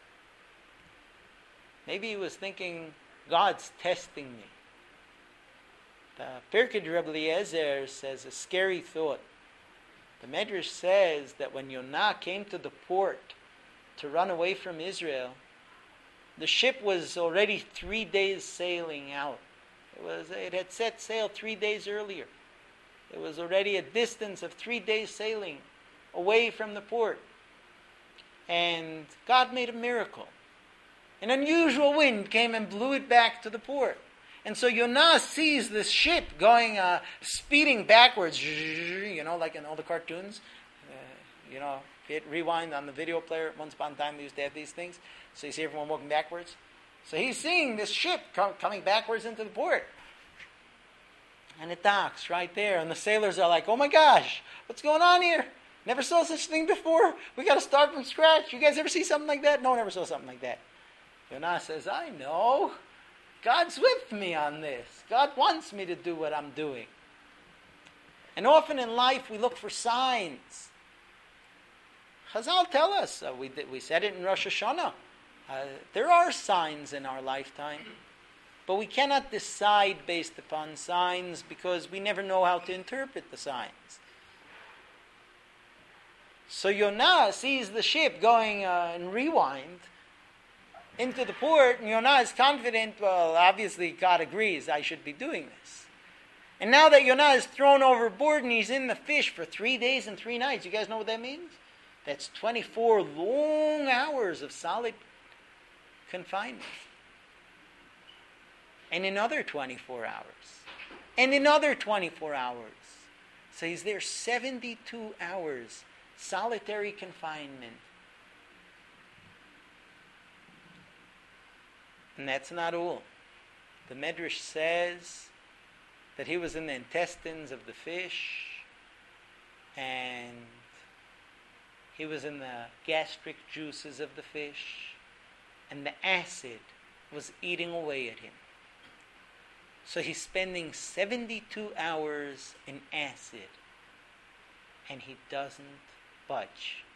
Maybe he was thinking, God's testing me. The Pirkei Rebbe Eliezer says a scary thought. The Medrash says that when Yonah came to the port to run away from Israel, the ship was already three days sailing out. It was it had set sail three days earlier. It was already a distance of three days sailing away from the port. And God made a miracle. An unusual wind came and blew it back to the port. And so Yonah sees this ship going, uh, speeding backwards, you know, like in all the cartoons. Uh, you know, hit rewind on the video player. Once upon a time, they used to have these things. So you see everyone walking backwards. So he's seeing this ship com- coming backwards into the port. And it docks right there. And the sailors are like, oh my gosh, what's going on here? Never saw such a thing before. We got to start from scratch. You guys ever see something like that? No one ever saw something like that. Yonah says, I know. God's with me on this. God wants me to do what I'm doing. And often in life we look for signs. Chazal tell us, uh, we, we said it in Rosh Hashanah, uh, there are signs in our lifetime, but we cannot decide based upon signs because we never know how to interpret the signs. So Yonah sees the ship going uh, in rewind into the port, and Yonah is confident, well, obviously God agrees I should be doing this. And now that Yonah is thrown overboard and he's in the fish for three days and three nights, you guys know what that means? That's twenty-four long hours of solid confinement. And another twenty-four hours. And another twenty-four hours. So he's there seventy-two hours, solitary confinement. And that's not all. The Medrash says that he was in the intestines of the fish, and he was in the gastric juices of the fish, and the acid was eating away at him. So he's spending seventy-two hours in acid, and he doesn't budge.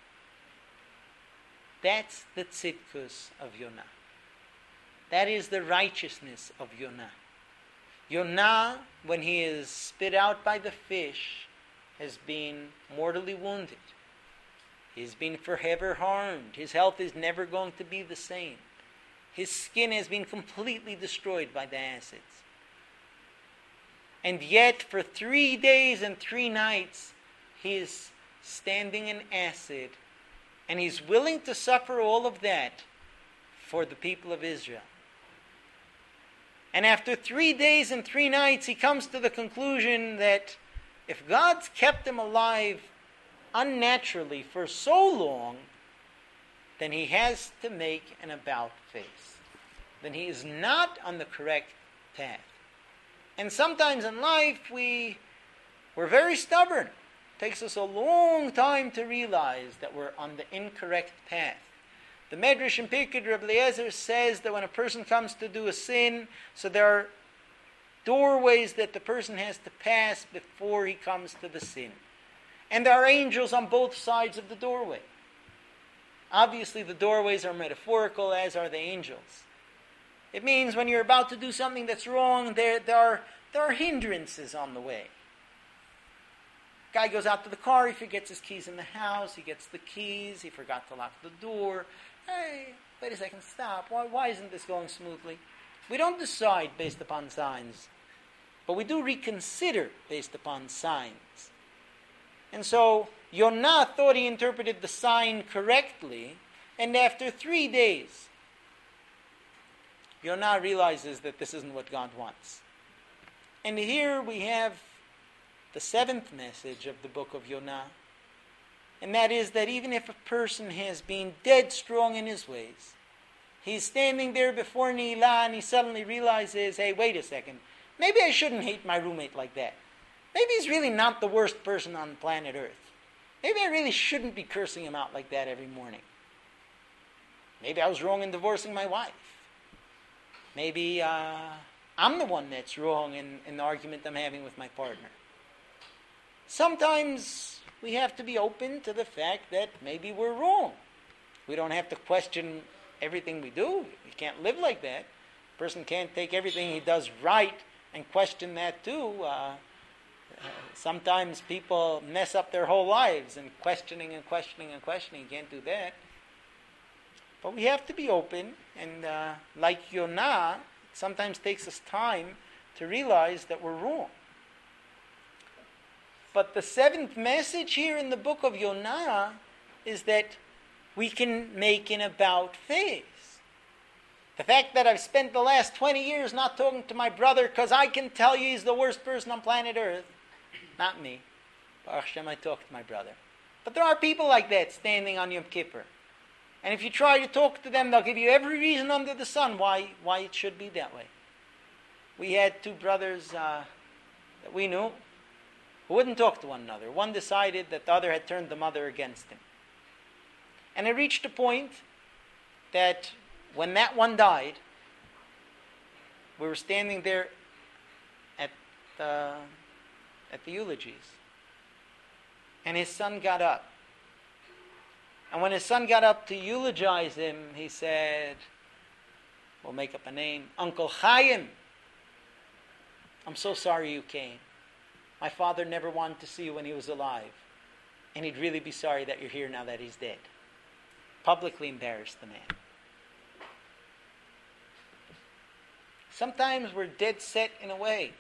That's the tzidkus of Yonah. That is the righteousness of Yonah. Yonah, when he is spit out by the fish, has been mortally wounded. He's been forever harmed. His health is never going to be the same. His skin has been completely destroyed by the acids. And yet, for three days and three nights, he is standing in acid, and he's willing to suffer all of that for the people of Israel. And after three days and three nights, he comes to the conclusion that if God's kept him alive unnaturally for so long, then he has to make an about face. Then he is not on the correct path. And sometimes in life, we, we're very stubborn. It takes us a long time to realize that we're on the incorrect path. The Medrash in Pirkei Rebbe Eliezer says that when a person comes to do a sin, so there are doorways that the person has to pass before he comes to the sin. And there are angels on both sides of the doorway. Obviously, the doorways are metaphorical, as are the angels. It means when you're about to do something that's wrong, there, there, are, there are hindrances on the way. Guy goes out to the car, he forgets his keys in the house, he gets the keys, he forgot to lock the door. hey, wait a second, stop. Why, why isn't this going smoothly? We don't decide based upon signs, but we do reconsider based upon signs. And so Yonah thought he interpreted the sign correctly, and after three days, Yonah realizes that this isn't what God wants. And here we have the seventh message of the book of Yonah, and that is that even if a person has been dead strong in his ways, he's standing there before Nilah and he suddenly realizes, hey, wait a second, maybe I shouldn't hate my roommate like that. Maybe he's really not the worst person on planet Earth. Maybe I really shouldn't be cursing him out like that every morning. Maybe I was wrong in divorcing my wife. Maybe uh, I'm the one that's wrong in, in the argument I'm having with my partner. Sometimes we have to be open to the fact that maybe we're wrong. We don't have to question everything we do. You can't live like that. A person can't take everything he does right and question that too. Uh, uh, sometimes people mess up their whole lives and questioning and questioning and questioning. You can't do that. But we have to be open, and uh, like Yonah, it sometimes takes us time to realize that we're wrong. But the seventh message here in the book of Yonah is that we can make an about face. The fact that I've spent the last twenty years not talking to my brother because I can tell you he's the worst person on planet Earth. Not me. Baruch Hashem, I talk to my brother. But there are people like that standing on Yom Kippur. And if you try to talk to them, they'll give you every reason under the sun why, why it should be that way. We had two brothers uh, that we knew who wouldn't talk to one another. One decided that the other had turned the mother against him. And it reached a point that when that one died, we were standing there at the, at the eulogies. And his son got up. And when his son got up to eulogize him, he said, we'll make up a name, Uncle Chaim, I'm so sorry you came. My father never wanted to see you when he was alive. And he'd really be sorry that you're here now that he's dead. Publicly embarrassed the man. Sometimes we're dead set in a way.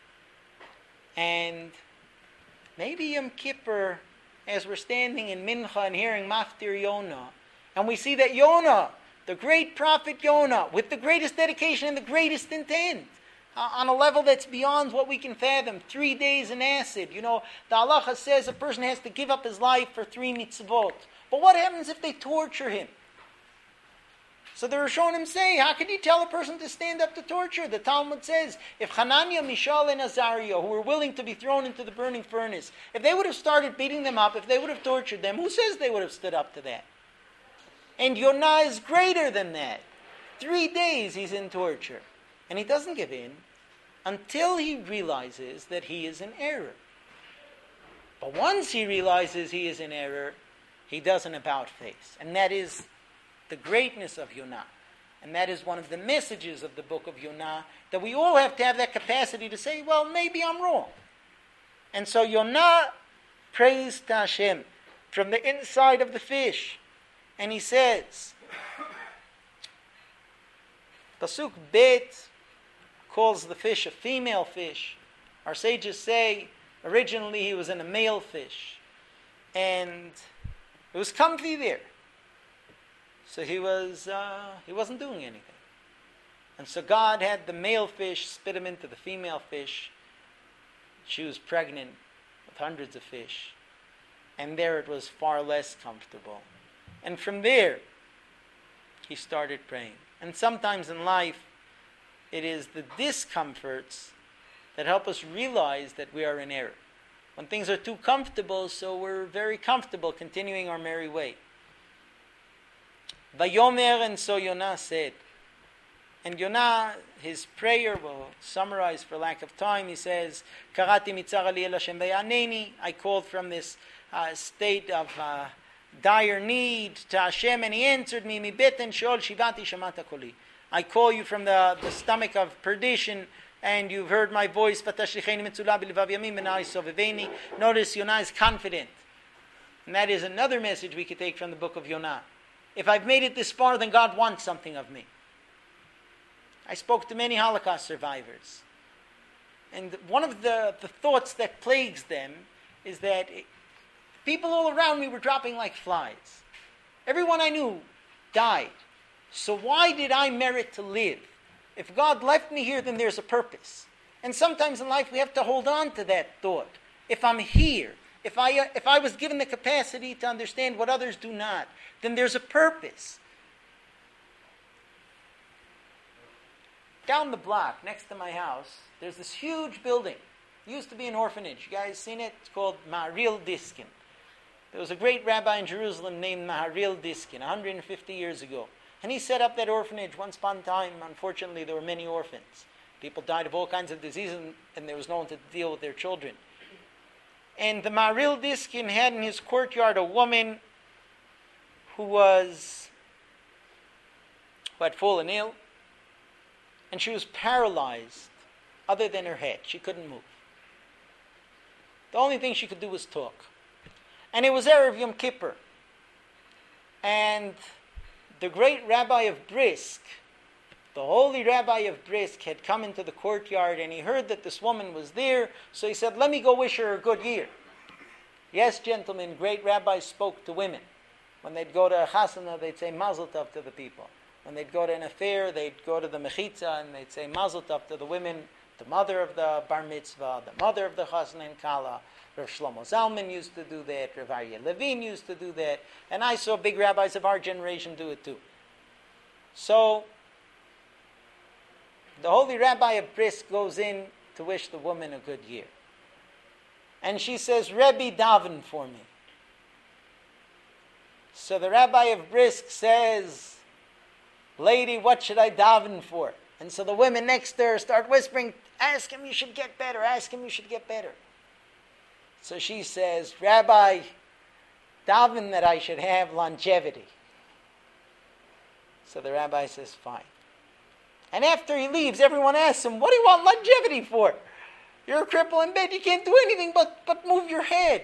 And maybe Yom Kippur, as we're standing in Mincha and hearing Maftir Yonah, and we see that Yonah, the great prophet Yonah, with the greatest dedication and the greatest intent, uh, on a level that's beyond what we can fathom, three days in acid. You know, the halacha says a person has to give up his life for three mitzvot. But what happens if they torture him? So the Rishonim say, how can you tell a person to stand up to torture? The Talmud says, if Hananiah, Mishael, and Azariah, who were willing to be thrown into the burning furnace, if they would have started beating them up, if they would have tortured them, who says they would have stood up to that? And Yonah is greater than that. Three days he's in torture. And he doesn't give in until he realizes that he is in error. But once he realizes he is in error, he does an about face. And that is the greatness of Yonah. And that is one of the messages of the book of Yonah, that we all have to have that capacity to say, well, maybe I'm wrong. And so Yonah prays to Hashem from the inside of the fish. And he says, Pasuk Bet calls the fish a female fish. Our sages say, originally he was in a male fish. And it was comfy there. So he was uh, he wasn't doing anything. And so God had the male fish spit him into the female fish. She was pregnant with hundreds of fish. And there it was far less comfortable. And from there, he started praying. And sometimes in life, it is the discomforts that help us realize that we are in error. When things are too comfortable, so we're very comfortable continuing our merry way. Vayomer, and so Yonah said. And Yonah, his prayer, will summarize for lack of time. He says, Karati mitzar ali el Hashem vayaneni. I called from this uh, state of uh, dire need to Hashem, and he answered me, Mi beten shol shivati shamata koli. I call you from the, the stomach of perdition, and you've heard my voice. Vatashlicheni mitzula b'levav yamim v'nai soveveni. Notice Yonah is confident. And that is another message we could take from the book of Yonah. If I've made it this far, then God wants something of me. I spoke to many Holocaust survivors. And one of the, the thoughts that plagues them is that it, people all around me were dropping like flies. Everyone I knew died. So why did I merit to live? If God left me here, then there's a purpose. And sometimes in life we have to hold on to that thought. If I'm here, if I, uh, if I was given the capacity to understand what others do not, then there's a purpose. Down the block, next to my house, there's this huge building. It used to be an orphanage. You guys seen it? It's called Maharil Diskin. There was a great rabbi in Jerusalem named Maharil Diskin, one hundred fifty years ago. And he set up that orphanage once upon a time. Unfortunately, there were many orphans. People died of all kinds of diseases, and there was no one to deal with their children. And the Maharil Diskin had in his courtyard a woman who was, who had fallen ill, and she was paralyzed other than her head. She couldn't move. The only thing she could do was talk. And it was Erev Yom Kippur. And the great Rabbi of Brisk, the holy Rabbi of Brisk, had come into the courtyard, and he heard that this woman was there, so he said, let me go wish her a good year. Yes, gentlemen, great rabbis spoke to women. When they'd go to a chasana, they'd say Mazel Tov to the people. When they'd go to an affair, they'd go to the mechitza, and they'd say Mazel Tov to the women, the mother of the bar mitzvah, the mother of the chasana and kala. Rav Shlomo Zalman used to do that. Rav Aryeh Levine used to do that. And I saw big rabbis of our generation do it too. So, the holy Rabbi of Brisk goes in to wish the woman a good year. And she says, Rebbe, daven for me. So the Rabbi of Brisk says, lady, what should I daven for? And so the women next to her start whispering, ask him you should get better, ask him you should get better. So she says, Rabbi, daven that I should have longevity. So the rabbi says, fine. And after he leaves, everyone asks him, what do you want longevity for? You're a cripple in bed, you can't do anything but, but move your head.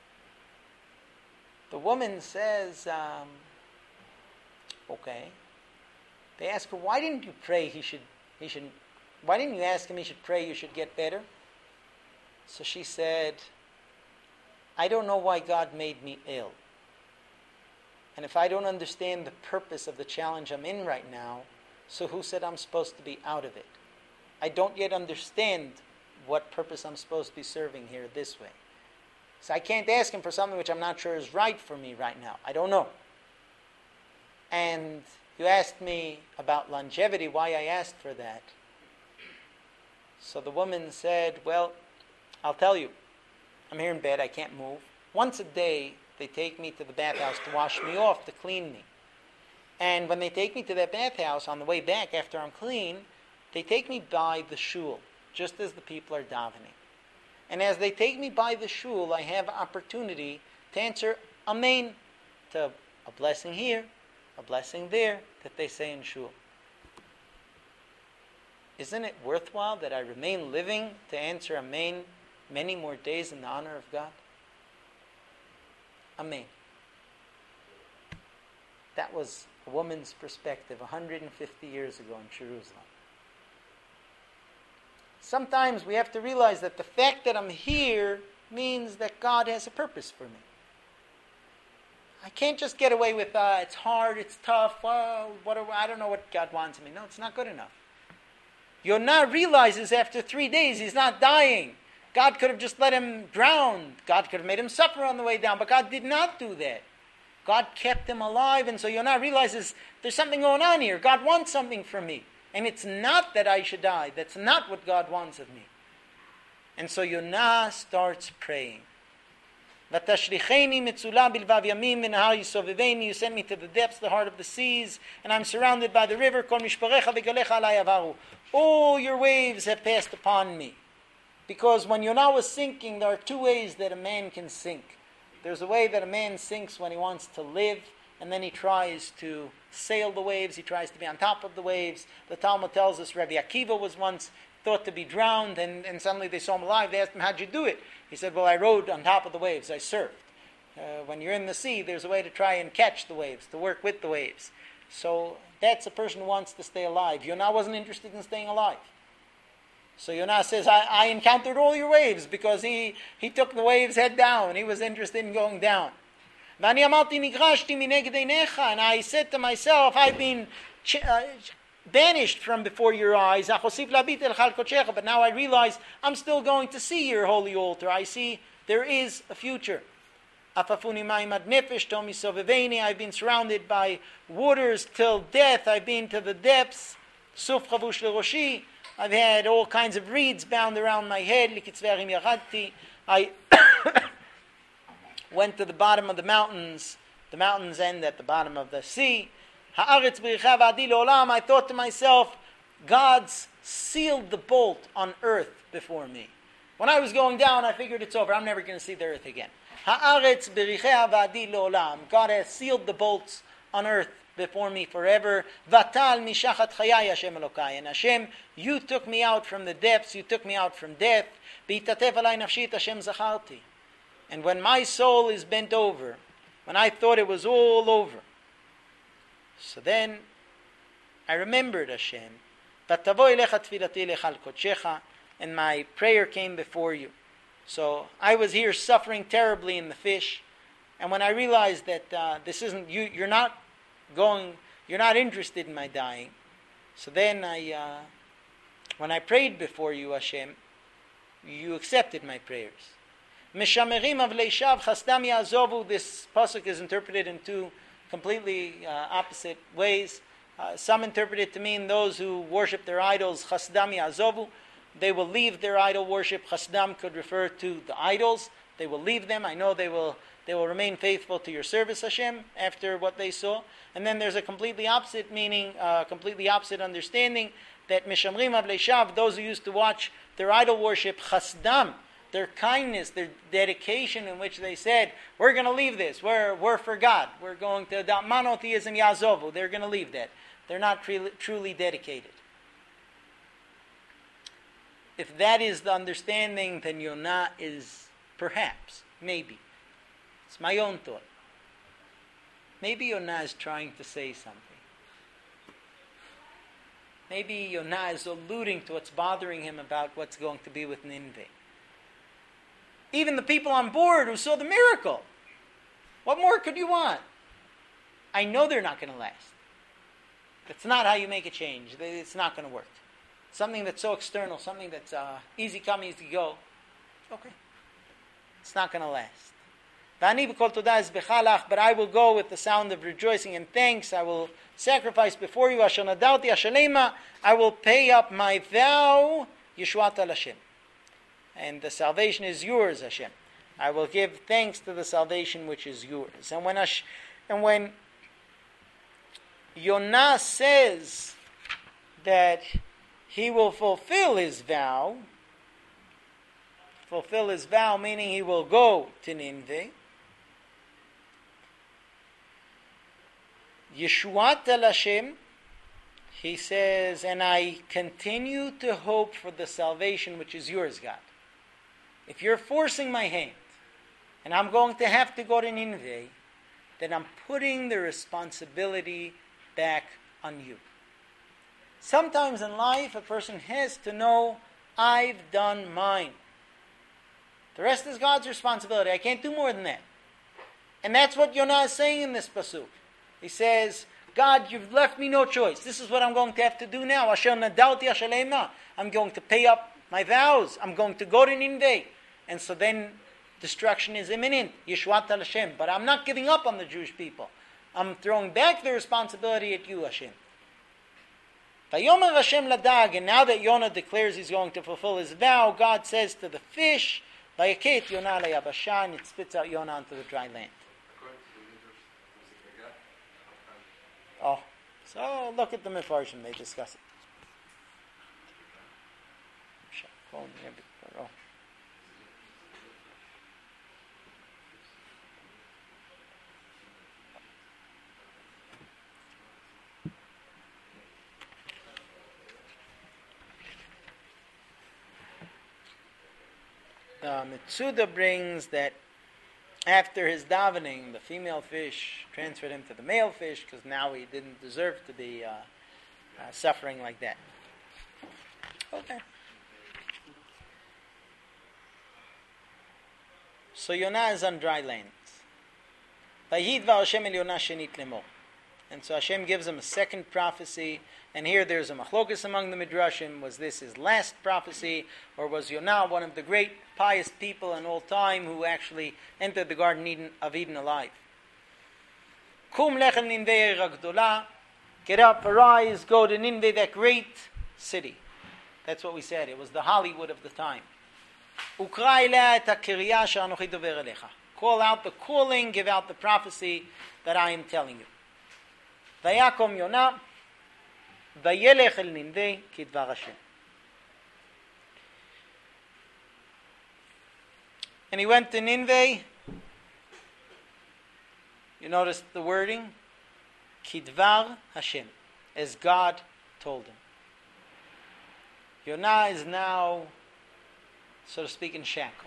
The woman says, um, okay. They ask her, why didn't you pray he should, he should, why didn't you ask him he should pray you should get better? So she said, I don't know why God made me ill. And if I don't understand the purpose of the challenge I'm in right now, so who said I'm supposed to be out of it? I don't yet understand what purpose I'm supposed to be serving here this way. So I can't ask him for something which I'm not sure is right for me right now. I don't know. And you asked me about longevity, why I asked for that. So the woman said, well, I'll tell you. I'm here in bed, I can't move. Once a day, they take me to the bathhouse to wash me off, to clean me. And when they take me to that bathhouse, on the way back after I'm clean, they take me by the shul, just as the people are davening. And as they take me by the shul, I have opportunity to answer amen, to a blessing here, a blessing there, that they say in shul. Isn't it worthwhile that I remain living to answer amen many more days in the honor of God? Amen. That was a woman's perspective one hundred fifty years ago in Jerusalem. Sometimes we have to realize that the fact that I'm here means that God has a purpose for me. I can't just get away with, uh, it's hard, it's tough, well, what are, I don't know what God wants of me. No, it's not good enough. Yonah realizes after three days he's not dying. God could have just let him drown. God could have made him suffer on the way down, but God did not do that. God kept him alive, and so Yonah realizes there's something going on here. God wants something from me. And it's not that I should die. That's not what God wants of me. And so Yonah starts praying. "Vatashlicheni mitzula bilvav yamim minahar yisoveveni." You sent me to the depths, the heart of the seas, and I'm surrounded by the river. Kol mishparecha v'galecha alai avaru. All your waves have passed upon me. Because when Yonah was sinking, there are two ways that a man can sink. There's a way that a man sinks when he wants to live, and then he tries to sail the waves, he tries to be on top of the waves. The Talmud tells us Rabbi Akiva was once thought to be drowned, and, and suddenly they saw him alive. They asked him, how'd you do it? He said, well, I rode on top of the waves, I surfed. Uh, when you're in the sea, there's a way to try and catch the waves, to work with the waves. So that's a person who wants to stay alive. Yonah wasn't interested in staying alive. So Yonah says, I, I encountered all your waves because he, he took the waves head down. He was interested in going down. And I said to myself, I've been ch- uh, banished from before your eyes. But now I realize I'm still going to see your holy altar. I see there is a future. I've been surrounded by waters till death. I've been to the depths. I've had all kinds of reeds bound around my head. I went to the bottom of the mountains. The mountains end at the bottom of the sea. I thought to myself, God's sealed the bolt on earth before me. When I was going down, I figured it's over. I'm never going to see the earth again. God has sealed the bolts on earth before me forever. And Hashem, you took me out from the depths, you took me out from death. And when my soul is bent over, when I thought it was all over, so then I remembered Hashem. And my prayer came before you. So I was here suffering terribly in the fish, and when I realized that uh, this isn't you, you're not going, you're not interested in my dying. So then I, uh, when I prayed before you, Hashem, you accepted my prayers. This pasuk is interpreted in two completely uh, opposite ways. Uh, some interpret it to mean those who worship their idols, chasdam yazovu. They will leave their idol worship. Chasdam could refer to the idols. They will leave them. I know they will they will remain faithful to your service, Hashem, after what they saw. And then there's a completely opposite meaning, uh, completely opposite understanding, that Mishamrim Avlei Shav, those who used to watch their idol worship, chasdam, their kindness, their dedication in which they said, we're going to leave this. We're, we're for God. We're going to adopt monotheism, Yazovu. They're going to leave that. They're not tre- truly dedicated. If that is the understanding, then Yonah is perhaps, maybe. It's my own thought. Maybe Yonah is trying to say something. Maybe Yonah is alluding to what's bothering him about what's going to be with Nineveh. Even the people on board who saw the miracle. What more could you want? I know they're not going to last. That's not how you make a change. It's not going to work. Something that's so external, something that's uh, easy come, easy go. Okay. It's not going to last. But I will go with the sound of rejoicing and thanks. I will sacrifice before you. I will pay up my vow. Yeshuat Hashem. And the salvation is yours, Hashem. I will give thanks to the salvation which is yours. And when Hash, and when Yonah says that he will fulfill his vow, fulfill his vow meaning he will go to Nineveh, Yeshuat el Hashem, he says, and I continue to hope for the salvation which is yours, God. If you're forcing my hand, and I'm going to have to go to Nineveh, then I'm putting the responsibility back on you. Sometimes in life, a person has to know, I've done mine. The rest is God's responsibility. I can't do more than that. And that's what Yonah is saying in this pasuk. He says, God, you've left me no choice. This is what I'm going to have to do now. Asher nadalti ashalema. I'm going to pay up my vows. I'm going to go to Nineveh. And so then destruction is imminent. Yeshuat Hashem. But I'm not giving up on the Jewish people. I'm throwing back the responsibility at you, Hashem. Vayomer Hashem ladag. And now that Yonah declares he's going to fulfill his vow, God says to the fish, Vayaket Yonah layabasha, and it spits out Yonah onto the dry land. Oh, so look at the Mefarshim, they discuss it. Oh. The Metzuda brings that after his davening, the female fish transferred him to the male fish because now he didn't deserve to be uh, uh, suffering like that. Okay. So Yonah is on dry lands. Vayid v'Hashem el Yonah shenit lemor. And so Hashem gives him a second prophecy. And here there's a machlokas among the Midrashim. Was this his last prophecy? Or was Yonah one of the great pious people in all time who actually entered the Garden Eden, of Eden alive? Kum lechel Ninveh Ragdola. Get up, arise, go to Ninveh, that great city. That's what we said. It was the Hollywood of the time. Ukra eleh et hakiriyah she'anochi dover elecha. Call out the calling, give out the prophecy that I am telling you. Vayakom Yonah, vayelech el Ninveh kidvar Hashem. And he went to Ninveh. You notice the wording? Kidvar Hashem, as God told him. Yonah is now, so to speak, in shackles.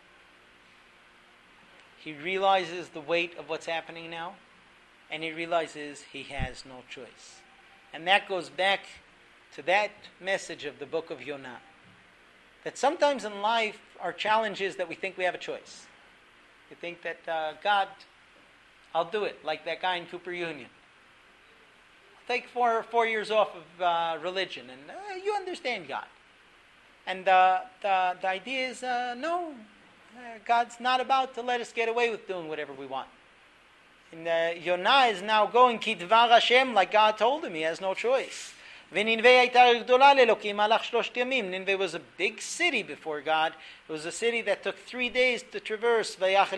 He realizes the weight of what's happening now, and he realizes he has no choice. And that goes back to that message of the book of Yonah. That sometimes in life, our challenge is that we think we have a choice. We think that, uh, God, I'll do it, like that guy in Cooper Union. I'll take four, four years off of uh, religion, and uh, you understand God. And uh, the, the idea is, uh, no, uh, God's not about to let us get away with doing whatever we want. And uh, Yonah is now going Kidvar Hashem, like God told him. He has no choice. Ninveh was a big city before God. It was a city that took three days to traverse.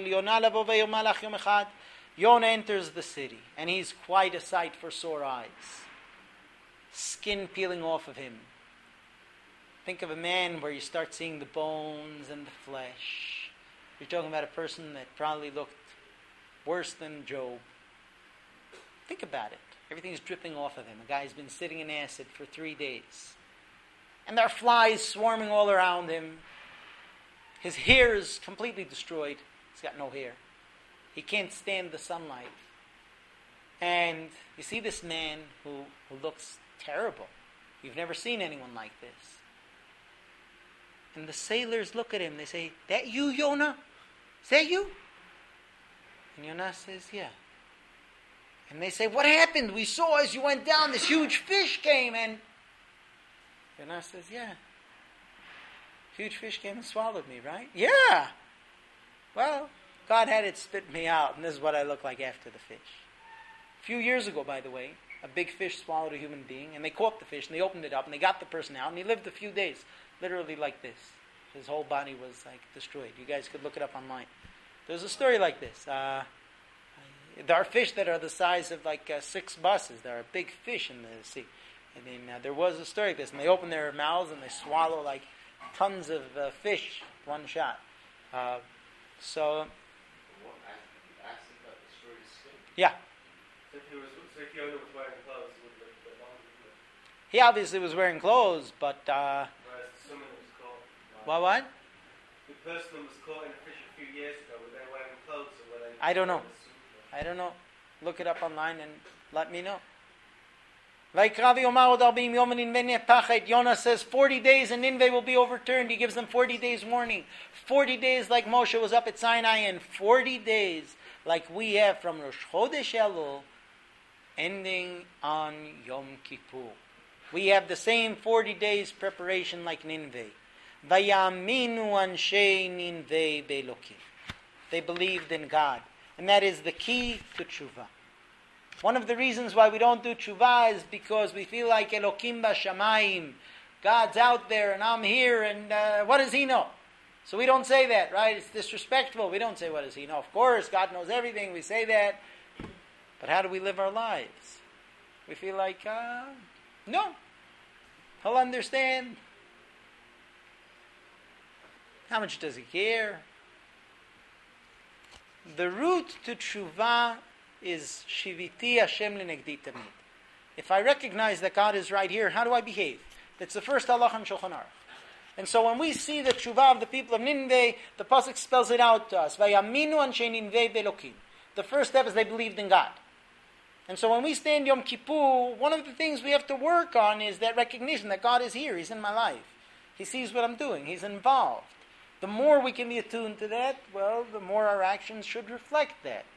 Yonah enters the city, and he's quite a sight for sore eyes. Skin peeling off of him. Think of a man where you start seeing the bones and the flesh. You're talking about a person that probably looked worse than Job. Think about it. Everything's dripping off of him. A guy's been sitting in acid for three days. And there are flies swarming all around him. His hair is completely destroyed. He's got no hair. He can't stand the sunlight. And you see this man who, who looks terrible. You've never seen anyone like this. And the sailors look at him. They say, "That you, Yonah? Is that you?" And Yonah says, "Yeah." And they say, "What happened? We saw as you went down, this huge fish came and..." Yonah says, "Yeah. Huge fish came and swallowed me, right?" "Yeah. Well, God had it spit me out, and this is what I look like after the fish." A few years ago, by the way, a big fish swallowed a human being, and they caught the fish, and they opened it up, and they got the person out, and he lived a few days, literally like this. His whole body was like destroyed. You guys could look it up online. There's a story like this. Uh, there are fish that are the size of like uh, six buses. There are big fish in the sea. I mean, uh, there was a story like this, and they open their mouths and they swallow like tons of uh, fish one shot. Uh, so, yeah. So if he was, so if Yonah was wearing clothes, it would look a bit longer, wouldn't it? He obviously was wearing clothes, but uh, Whereas the woman that was caught. Like, well, what? The person that was caught in a fish a few years ago, were they wearing clothes or were they? I don't know. wearing a suit? I don't know. Look it up online and let me know. Yonah says forty days and Nineveh will be overturned. He gives them forty days warning. forty days like Moshe was up at Sinai, and forty days like we have from Rosh Chodesh Elul ending on Yom Kippur. We have the same forty days preparation like Nineveh. Vayaminu anshe Nineveh be'elokim. They believed in God. And that is the key to tshuva. One of the reasons why we don't do tshuva is because we feel like Elokim b'shamayim. God's out there and I'm here, and uh, what does He know? So we don't say that, right? It's disrespectful. We don't say, what does He know? Of course, God knows everything. We say that. But how do we live our lives? We feel like, uh, no. He'll understand. How much does He care? The route to tshuva is Shiviti Hashem Lenegdi Tamid. If I recognize that God is right here, how do I behave? That's the first halach in Shulchan Aruch. And so when we see the tshuva of the people of Nineveh, the pasuk spells it out to us. Vayaminu anshe Nineveh belokim. The first step is they believed in God. And so when we stand Yom Kippur, one of the things we have to work on is that recognition that God is here. He's in my life. He sees what I'm doing. He's involved. The more we can be attuned to that, well, the more our actions should reflect that.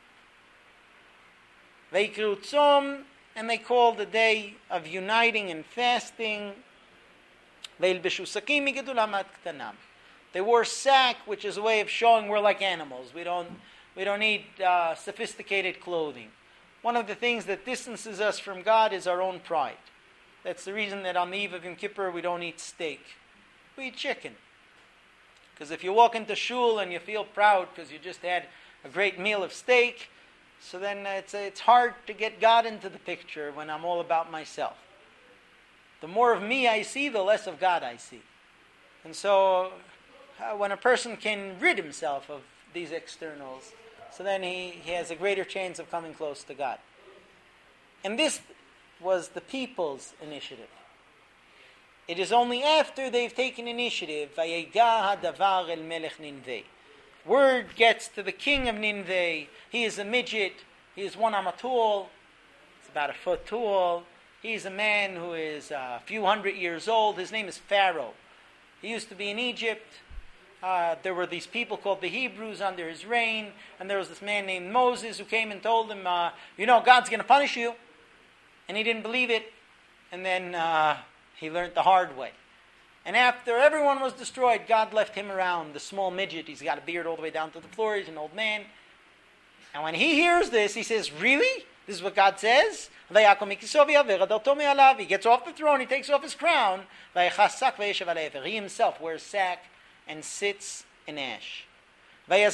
Vayikru tzom, and they call the day of uniting and fasting. Veilbeshu sakim migedulam ad ktanam. They wore sack, which is a way of showing we're like animals. We don't, we don't need uh, sophisticated clothing. One of the things that distances us from God is our own pride. That's the reason that on the eve of Yom Kippur we don't eat steak. We eat chicken. Because if you walk into shul and you feel proud because you just had a great meal of steak, so then it's, it's hard to get God into the picture when I'm all about myself. The more of me I see, the less of God I see. And so uh, when a person can rid himself of these externals, so then he, he has a greater chance of coming close to God. And this was the people's initiative. It is only after they've taken initiative, Vayega hadavar el melech Nineveh. Word gets to the king of Nineveh. He is a midget. He is one amma tall. It's about a foot tall. He is a man who is a few hundred years old. His name is Pharaoh. He used to be in Egypt. Uh, there were these people called the Hebrews under his reign, and there was this man named Moses who came and told him, uh, you know, God's going to punish you. And he didn't believe it. And then uh, he learned the hard way. And after everyone was destroyed, God left him around, the small midget. He's got a beard all the way down to the floor. He's an old man. And when he hears this, he says, really? This is what God says? He gets off the throne, he takes off his crown. He himself wears sack and sits in ash. So he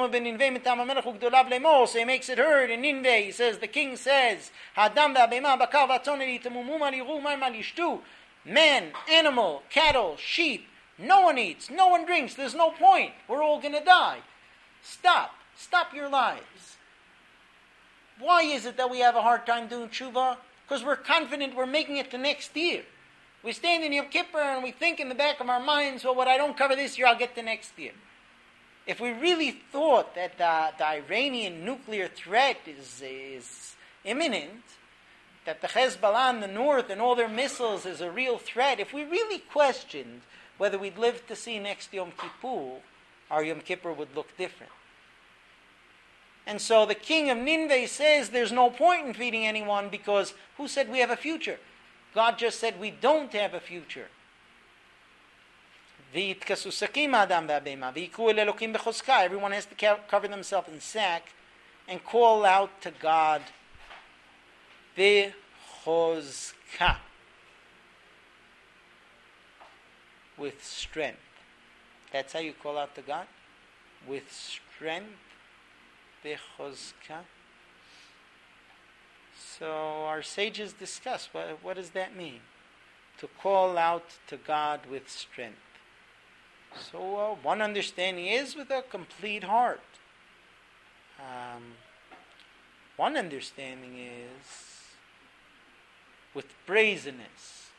makes it heard in Nineveh. He says, the king says, man, animal, cattle, sheep, no one eats, no one drinks, there's no point. We're all going to die. Stop. Stop your lives. Why is it that we have a hard time doing tshuva? Because we're confident we're making it the next year. We stand in Yom Kippur and we think in the back of our minds, well, what I don't cover this year, I'll get the next year. If we really thought that the, the Iranian nuclear threat is, is imminent, that the Hezbollah in the north and all their missiles is a real threat, if we really questioned whether we'd live to see next Yom Kippur, our Yom Kippur would look different. And so the king of Nineveh says there's no point in feeding anyone because who said we have a future? God just said we don't have a future. Everyone has to cover themselves in sack and call out to God Bechozka, with strength. That's how you call out to God? With strength. Bechozka. So our sages discuss what, what does that mean? To call out to God with strength. So uh, one understanding is with a complete heart. Um, one understanding is with brazenness.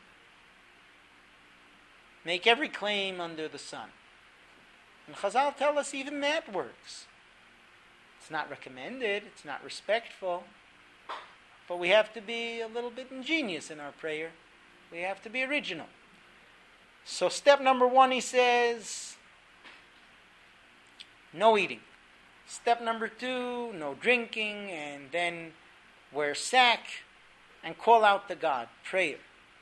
Make every claim under the sun. And Chazal tell us even that works. It's not recommended, it's not respectful, but we have to be a little bit ingenious in our prayer. We have to be original. So step number one, he says, no eating. Step number two, no drinking, and then wear sack and call out to God, prayer.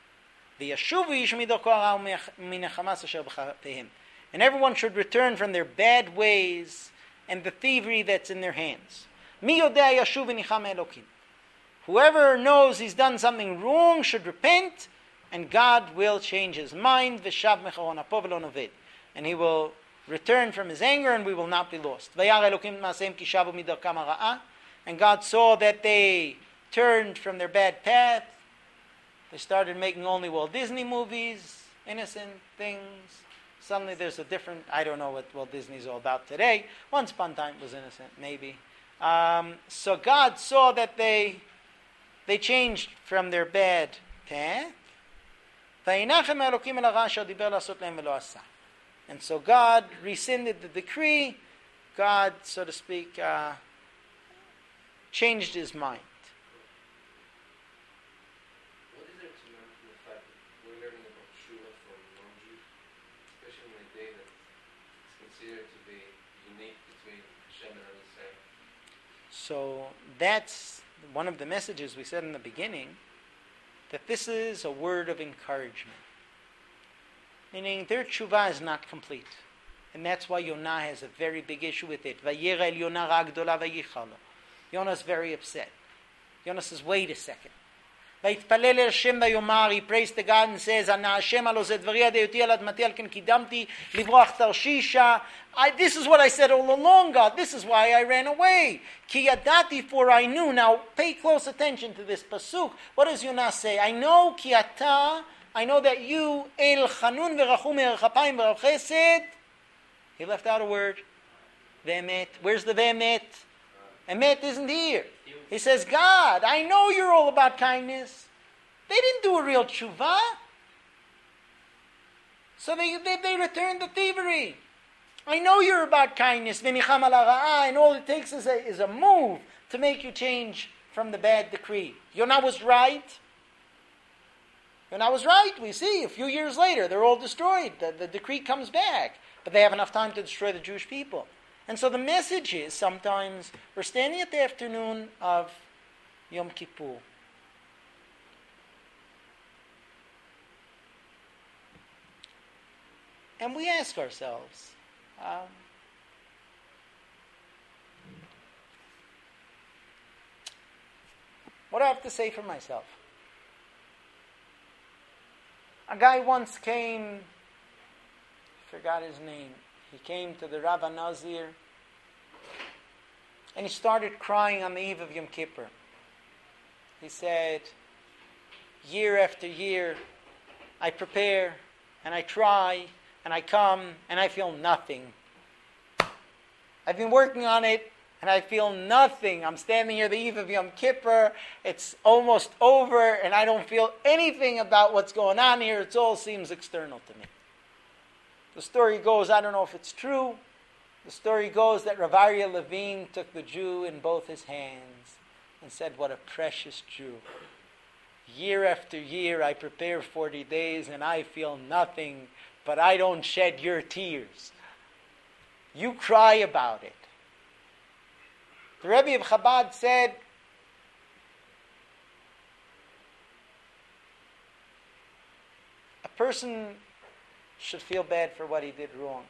And everyone should return from their bad ways and the thievery that's in their hands. Whoever knows he's done something wrong should repent, and God will change his mind, and he will return from his anger, and we will not be lost. And God saw that they turned from their bad path. They started making only Walt Disney movies, innocent things. Suddenly there's a different, I don't know what Walt Disney's all about today. Once upon a time it was innocent, maybe. Um, so God saw that they they changed from their bad path. וינחם האלוקים אל הרע אשר דיבר לעשות להם ולא עשה. And so God rescinded the decree. God, so to speak, uh, changed his mind. What is there to learn from the fact that we're learning about Shula from non-Jews, especially in a day that is considered to be unique between Hashem and Israel? So that's one of the messages we said in the beginning, that this is a word of encouragement. Meaning their tshuva is not complete. And that's why Yonah has a very big issue with it. Vayera el Yonah ra gdola vayichalo. Yonah is very upset. Yonah says, wait a second. Vayitpalel el Hashem vayomar, he prays to God and says, Ana Hashem alo ze dvari adayoti al admati al ken kidamti livroach tarshisha. I, this is what I said all along, God. This is why I ran away. Ki yadati, for I knew. Now, pay close attention to this pasuk. What does Yonah say? I know ki ata, I know that you, el chanun verachum erchapayim v'rav chesed. He left out a word. Ve'emet. Where's the ve'emet? Emet isn't here. He says, God, I know you're all about kindness. They didn't do a real tshuva. So they, they, they returned to thievery. I know you're about kindness. V'micham al ha'ra'ah, and all it takes is a, is a move to make you change from the bad decree. Yonah was right. Yonah was right. We see a few years later, they're all destroyed. The, the decree comes back. But they have enough time to destroy the Jewish people. And so the message is, sometimes, we're standing at the afternoon of Yom Kippur. And we ask ourselves, um, what do I have to say for myself? A guy once came, forgot his name. He came to the Rav Nazir and he started crying on the eve of Yom Kippur. He said, year after year, I prepare and I try and I come and I feel nothing. I've been working on it and I feel nothing. I'm standing here the eve of Yom Kippur. It's almost over and I don't feel anything about what's going on here. It all seems external to me. The story goes, I don't know if it's true, the story goes that Rav Aryeh Levine took the Jew in both his hands and said, what a precious Jew. Year after year I prepare forty days and I feel nothing, but I don't shed your tears. You cry about it. The Rebbe of Chabad said, a person should feel bad for what he did wrong.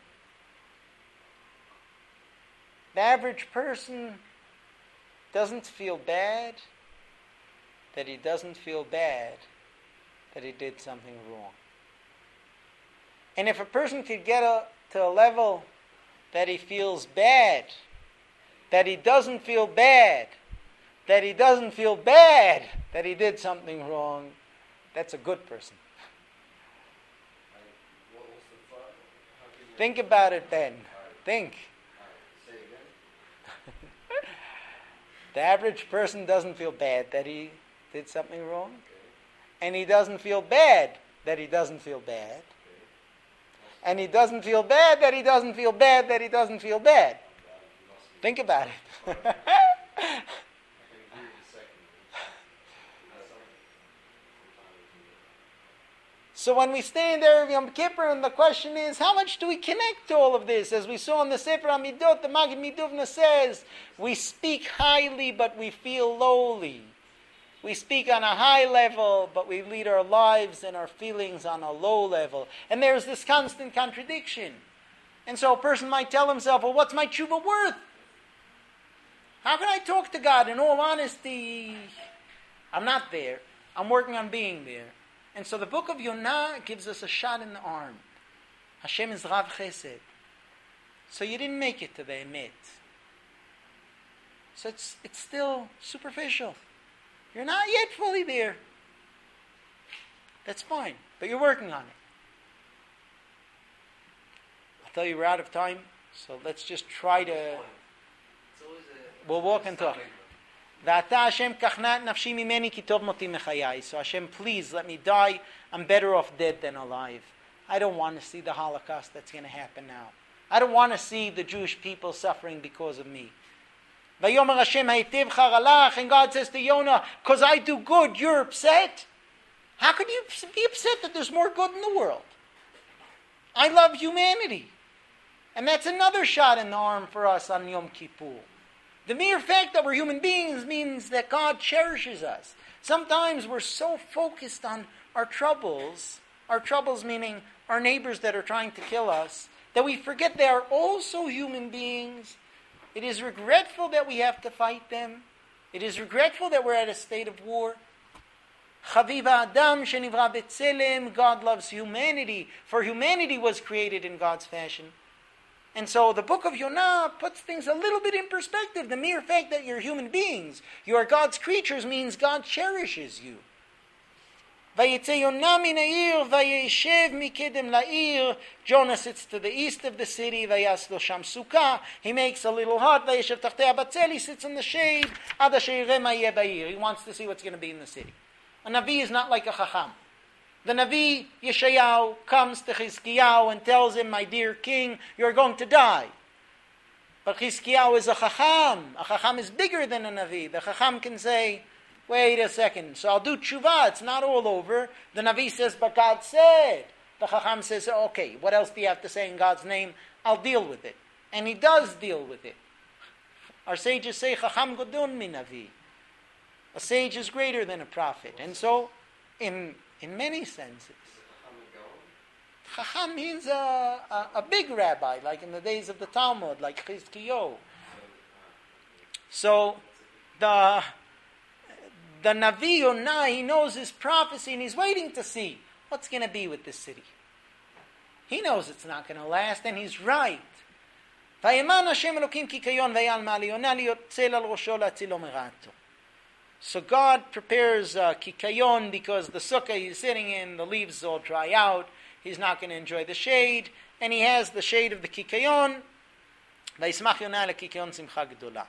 The average person doesn't feel bad that he doesn't feel bad that he did something wrong. And if a person could get a, to a level that he feels bad, that he doesn't feel bad, that he doesn't feel bad that he did something wrong, that's a good person. Think about it then. Think. The average person doesn't feel bad that he did something wrong. And he doesn't feel bad that he doesn't feel bad. And he doesn't feel bad that he doesn't feel bad that he doesn't feel bad. Think about it. So when we stand there of Yom Kippur, and the question is, how much do we connect to all of this? As we saw in the Sefer HaMidot, the Maggid Miduvna says, we speak highly, but we feel lowly. We speak on a high level, but we lead our lives and our feelings on a low level. And there's this constant contradiction. And so a person might tell himself, well, what's my tshuva worth? How can I talk to God? In all honesty, I'm not there. I'm working on being there. And so the book of Yonah gives us a shot in the arm. Hashem is Rav Chesed. So you didn't make it to the Emet. So it's, it's still superficial. You're not yet fully there. That's fine. But you're working on it. I'll tell you we're out of time. So let's just try to... It's always a... We'll walk and talk. V'ata Hashem kachnat nafshi mimeni ki tov moti mechayai. So Hashem, please let me die. I'm better off dead than alive. I don't want to see the Holocaust that's going to happen now. I don't want to see the Jewish people suffering because of me. Vayomer Hashem ha'itev charalach, and God says to Yonah, because I do good, you're upset? How could you be upset that there's more good in the world? I love humanity. And that's another shot in the arm for us on Yom Kippur. The mere fact that we're human beings means that God cherishes us. Sometimes we're so focused on our troubles, our troubles meaning our neighbors that are trying to kill us, that we forget they are also human beings. It is regretful that we have to fight them. It is regretful that we're at a state of war. Chaviv Adam shenivra b'tzelem, God loves humanity, for humanity was created in God's fashion. And so the book of Yonah puts things a little bit in perspective. The mere fact that you're human beings, you are God's creatures, means God cherishes you. Vayetze Yonah min ha'ir, vayeshev mikedem la'ir. Jonah sits to the east of the city, vayas lo sham sukkah. He makes a little hut, vayeshev tachtei batzel. He sits in the shade, ad asher yireh ma yeh ba'ir. He wants to see what's going to be in the city. A Navi is not like a Chacham. The Navi, Yeshayahu, comes to Chizkiyahu and tells him, my dear king, you're going to die. But Chizkiyahu is a Chacham. A Chacham is bigger than a Navi. The Chacham can say, wait a second, so I'll do tshuva, it's not all over. The Navi says, but God said. The Chacham says, okay, what else do you have to say in God's name? I'll deal with it. And he does deal with it. Our sages say, Chacham godun min Navi. A sage is greater than a prophet. And so, in in many senses, Chacham means a, a, a big rabbi, like in the days of the Talmud, like Chizkiyahu. So, the the Navi Yonah, he knows his prophecy and he's waiting to see what's going to be with this city. He knows it's not going to last, and he's right. Vayeman Hashem Elokim kikayon vayal ma'ali Yonah liyotzel al rosho la'atzilo merato. So God prepares uh, kikayon because the sukkah he's sitting in, the leaves all dry out. He's not going to enjoy the shade, and he has the shade of the kikayon. Vayismach Yonah lekikayon simcha gedola.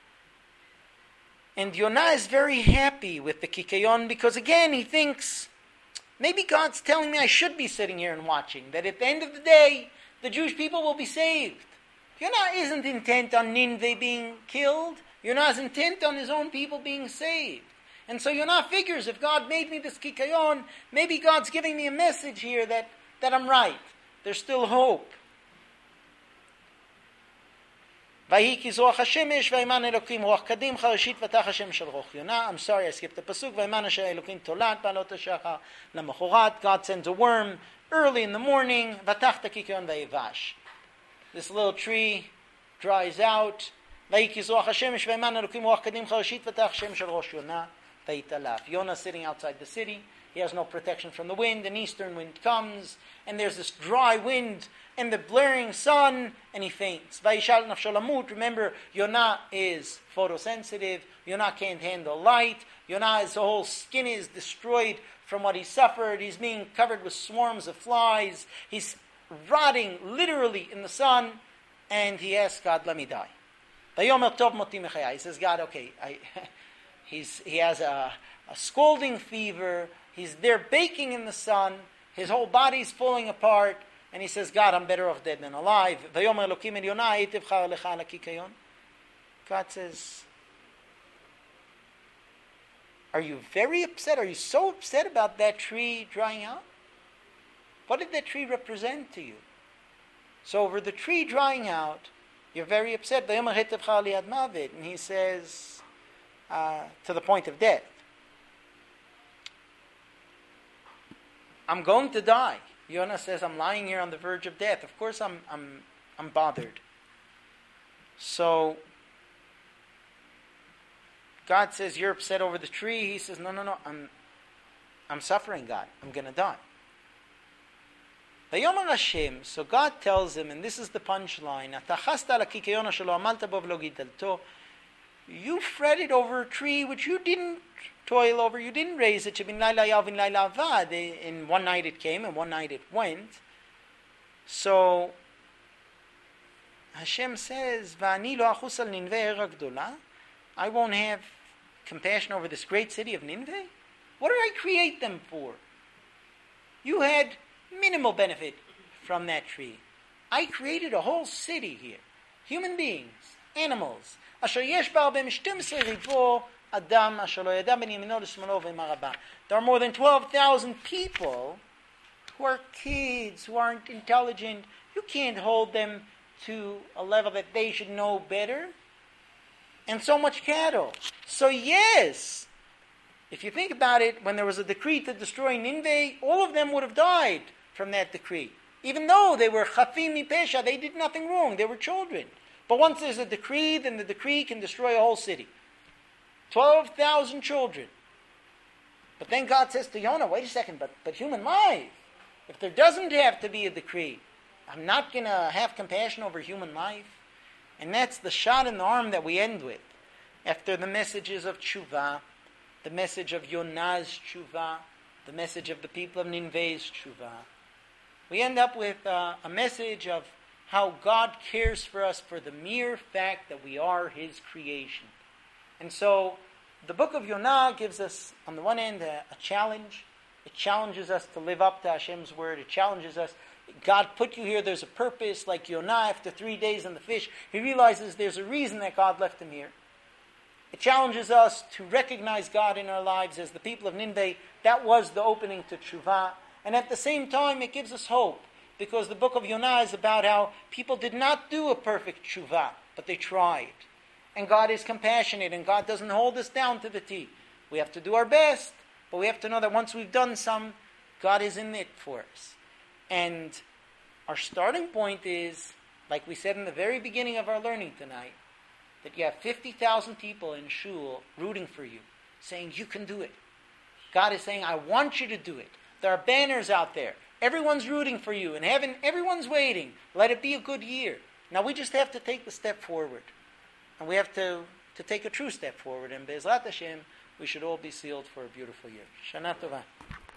And Yonah is very happy with the kikayon because, again, he thinks, maybe God's telling me I should be sitting here and watching, that at the end of the day, the Jewish people will be saved. Yonah isn't intent on Nineveh being killed. Yonah is intent on his own people being saved. And so Yonah figures, if God made me this kikayon, maybe God's giving me a message here that, that I'm right. There's still hope. I'm sorry, I skipped the pasuk. God sends a worm early in the morning. This little tree dries out. Yonah sitting outside the city. He has no protection from the wind. An eastern wind comes, and there's this dry wind and the blaring sun, and he faints. Remember, Yonah is photosensitive. Yonah can't handle light. Yonah's whole skin is destroyed from what he suffered. He's being covered with swarms of flies. He's rotting literally in the sun, and he asks God, let me die. He says, God, okay, I, he's, he has a, a scalding fever. He's there baking in the sun. His whole body's falling apart. And he says, God, I'm better off dead than alive. God says, are you very upset? Are you so upset about that tree drying out? What did that tree represent to you? So over the tree drying out, you're very upset. And he says, uh, to the point of death, I'm going to die. Yonah says, I'm lying here on the verge of death. Of course I'm I'm I'm bothered. So God says, you're upset over the tree. He says, no, no, no, I'm I'm suffering, God. I'm going to die. Vayomer Hashem, so God tells him, and this is the punchline, you fretted over a tree which you didn't toil over, you didn't raise it. In one night it came, and one night it went. So Hashem says, I won't have compassion over this great city of Nineveh? What did I create them for? You had minimal benefit from that tree. I created a whole city here. Human beings, animals. Asher yesh bar b'hem shtim esrei ribo adam asher lo yada ben yamino l'shmalo v'imar haba. There are more than twelve thousand people who are kids, who aren't intelligent. You can't hold them to a level that they should know better. And so much cattle. So yes, if you think about it, when there was a decree to destroy Nineveh, all of them would have died from that decree. Even though they were chafim mipesha, they did nothing wrong. They were children. But once there's a decree, then the decree can destroy a whole city. twelve thousand children. But then God says to Yonah, wait a second, but, but human life, if there doesn't have to be a decree, I'm not going to have compassion over human life. And that's the shot in the arm that we end with. After the messages of tshuva, the message of Yonah's tshuva, the message of the people of Nineveh's tshuva, we end up with uh, a message of how God cares for us for the mere fact that we are His creation. And so, the book of Yonah gives us, on the one hand, a, a challenge. It challenges us to live up to Hashem's word. It challenges us. God put you here. There's a purpose. Like Yonah, after three days in the fish, he realizes there's a reason that God left him here. It challenges us to recognize God in our lives as the people of Nineveh. That was the opening to tshuva. And at the same time, it gives us hope. Because the book of Yonah is about how people did not do a perfect tshuva, but they tried. And God is compassionate, and God doesn't hold us down to the T. We have to do our best, but we have to know that once we've done some, God is in it for us. And our starting point is, like we said in the very beginning of our learning tonight, that you have fifty thousand people in shul rooting for you, saying you can do it. God is saying, I want you to do it. There are banners out there. Everyone's rooting for you. In heaven, everyone's waiting. Let it be a good year. Now we just have to take the step forward. And we have to, to take a true step forward. And Be'ezrat Hashem, we should all be sealed for a beautiful year. Shana Tova.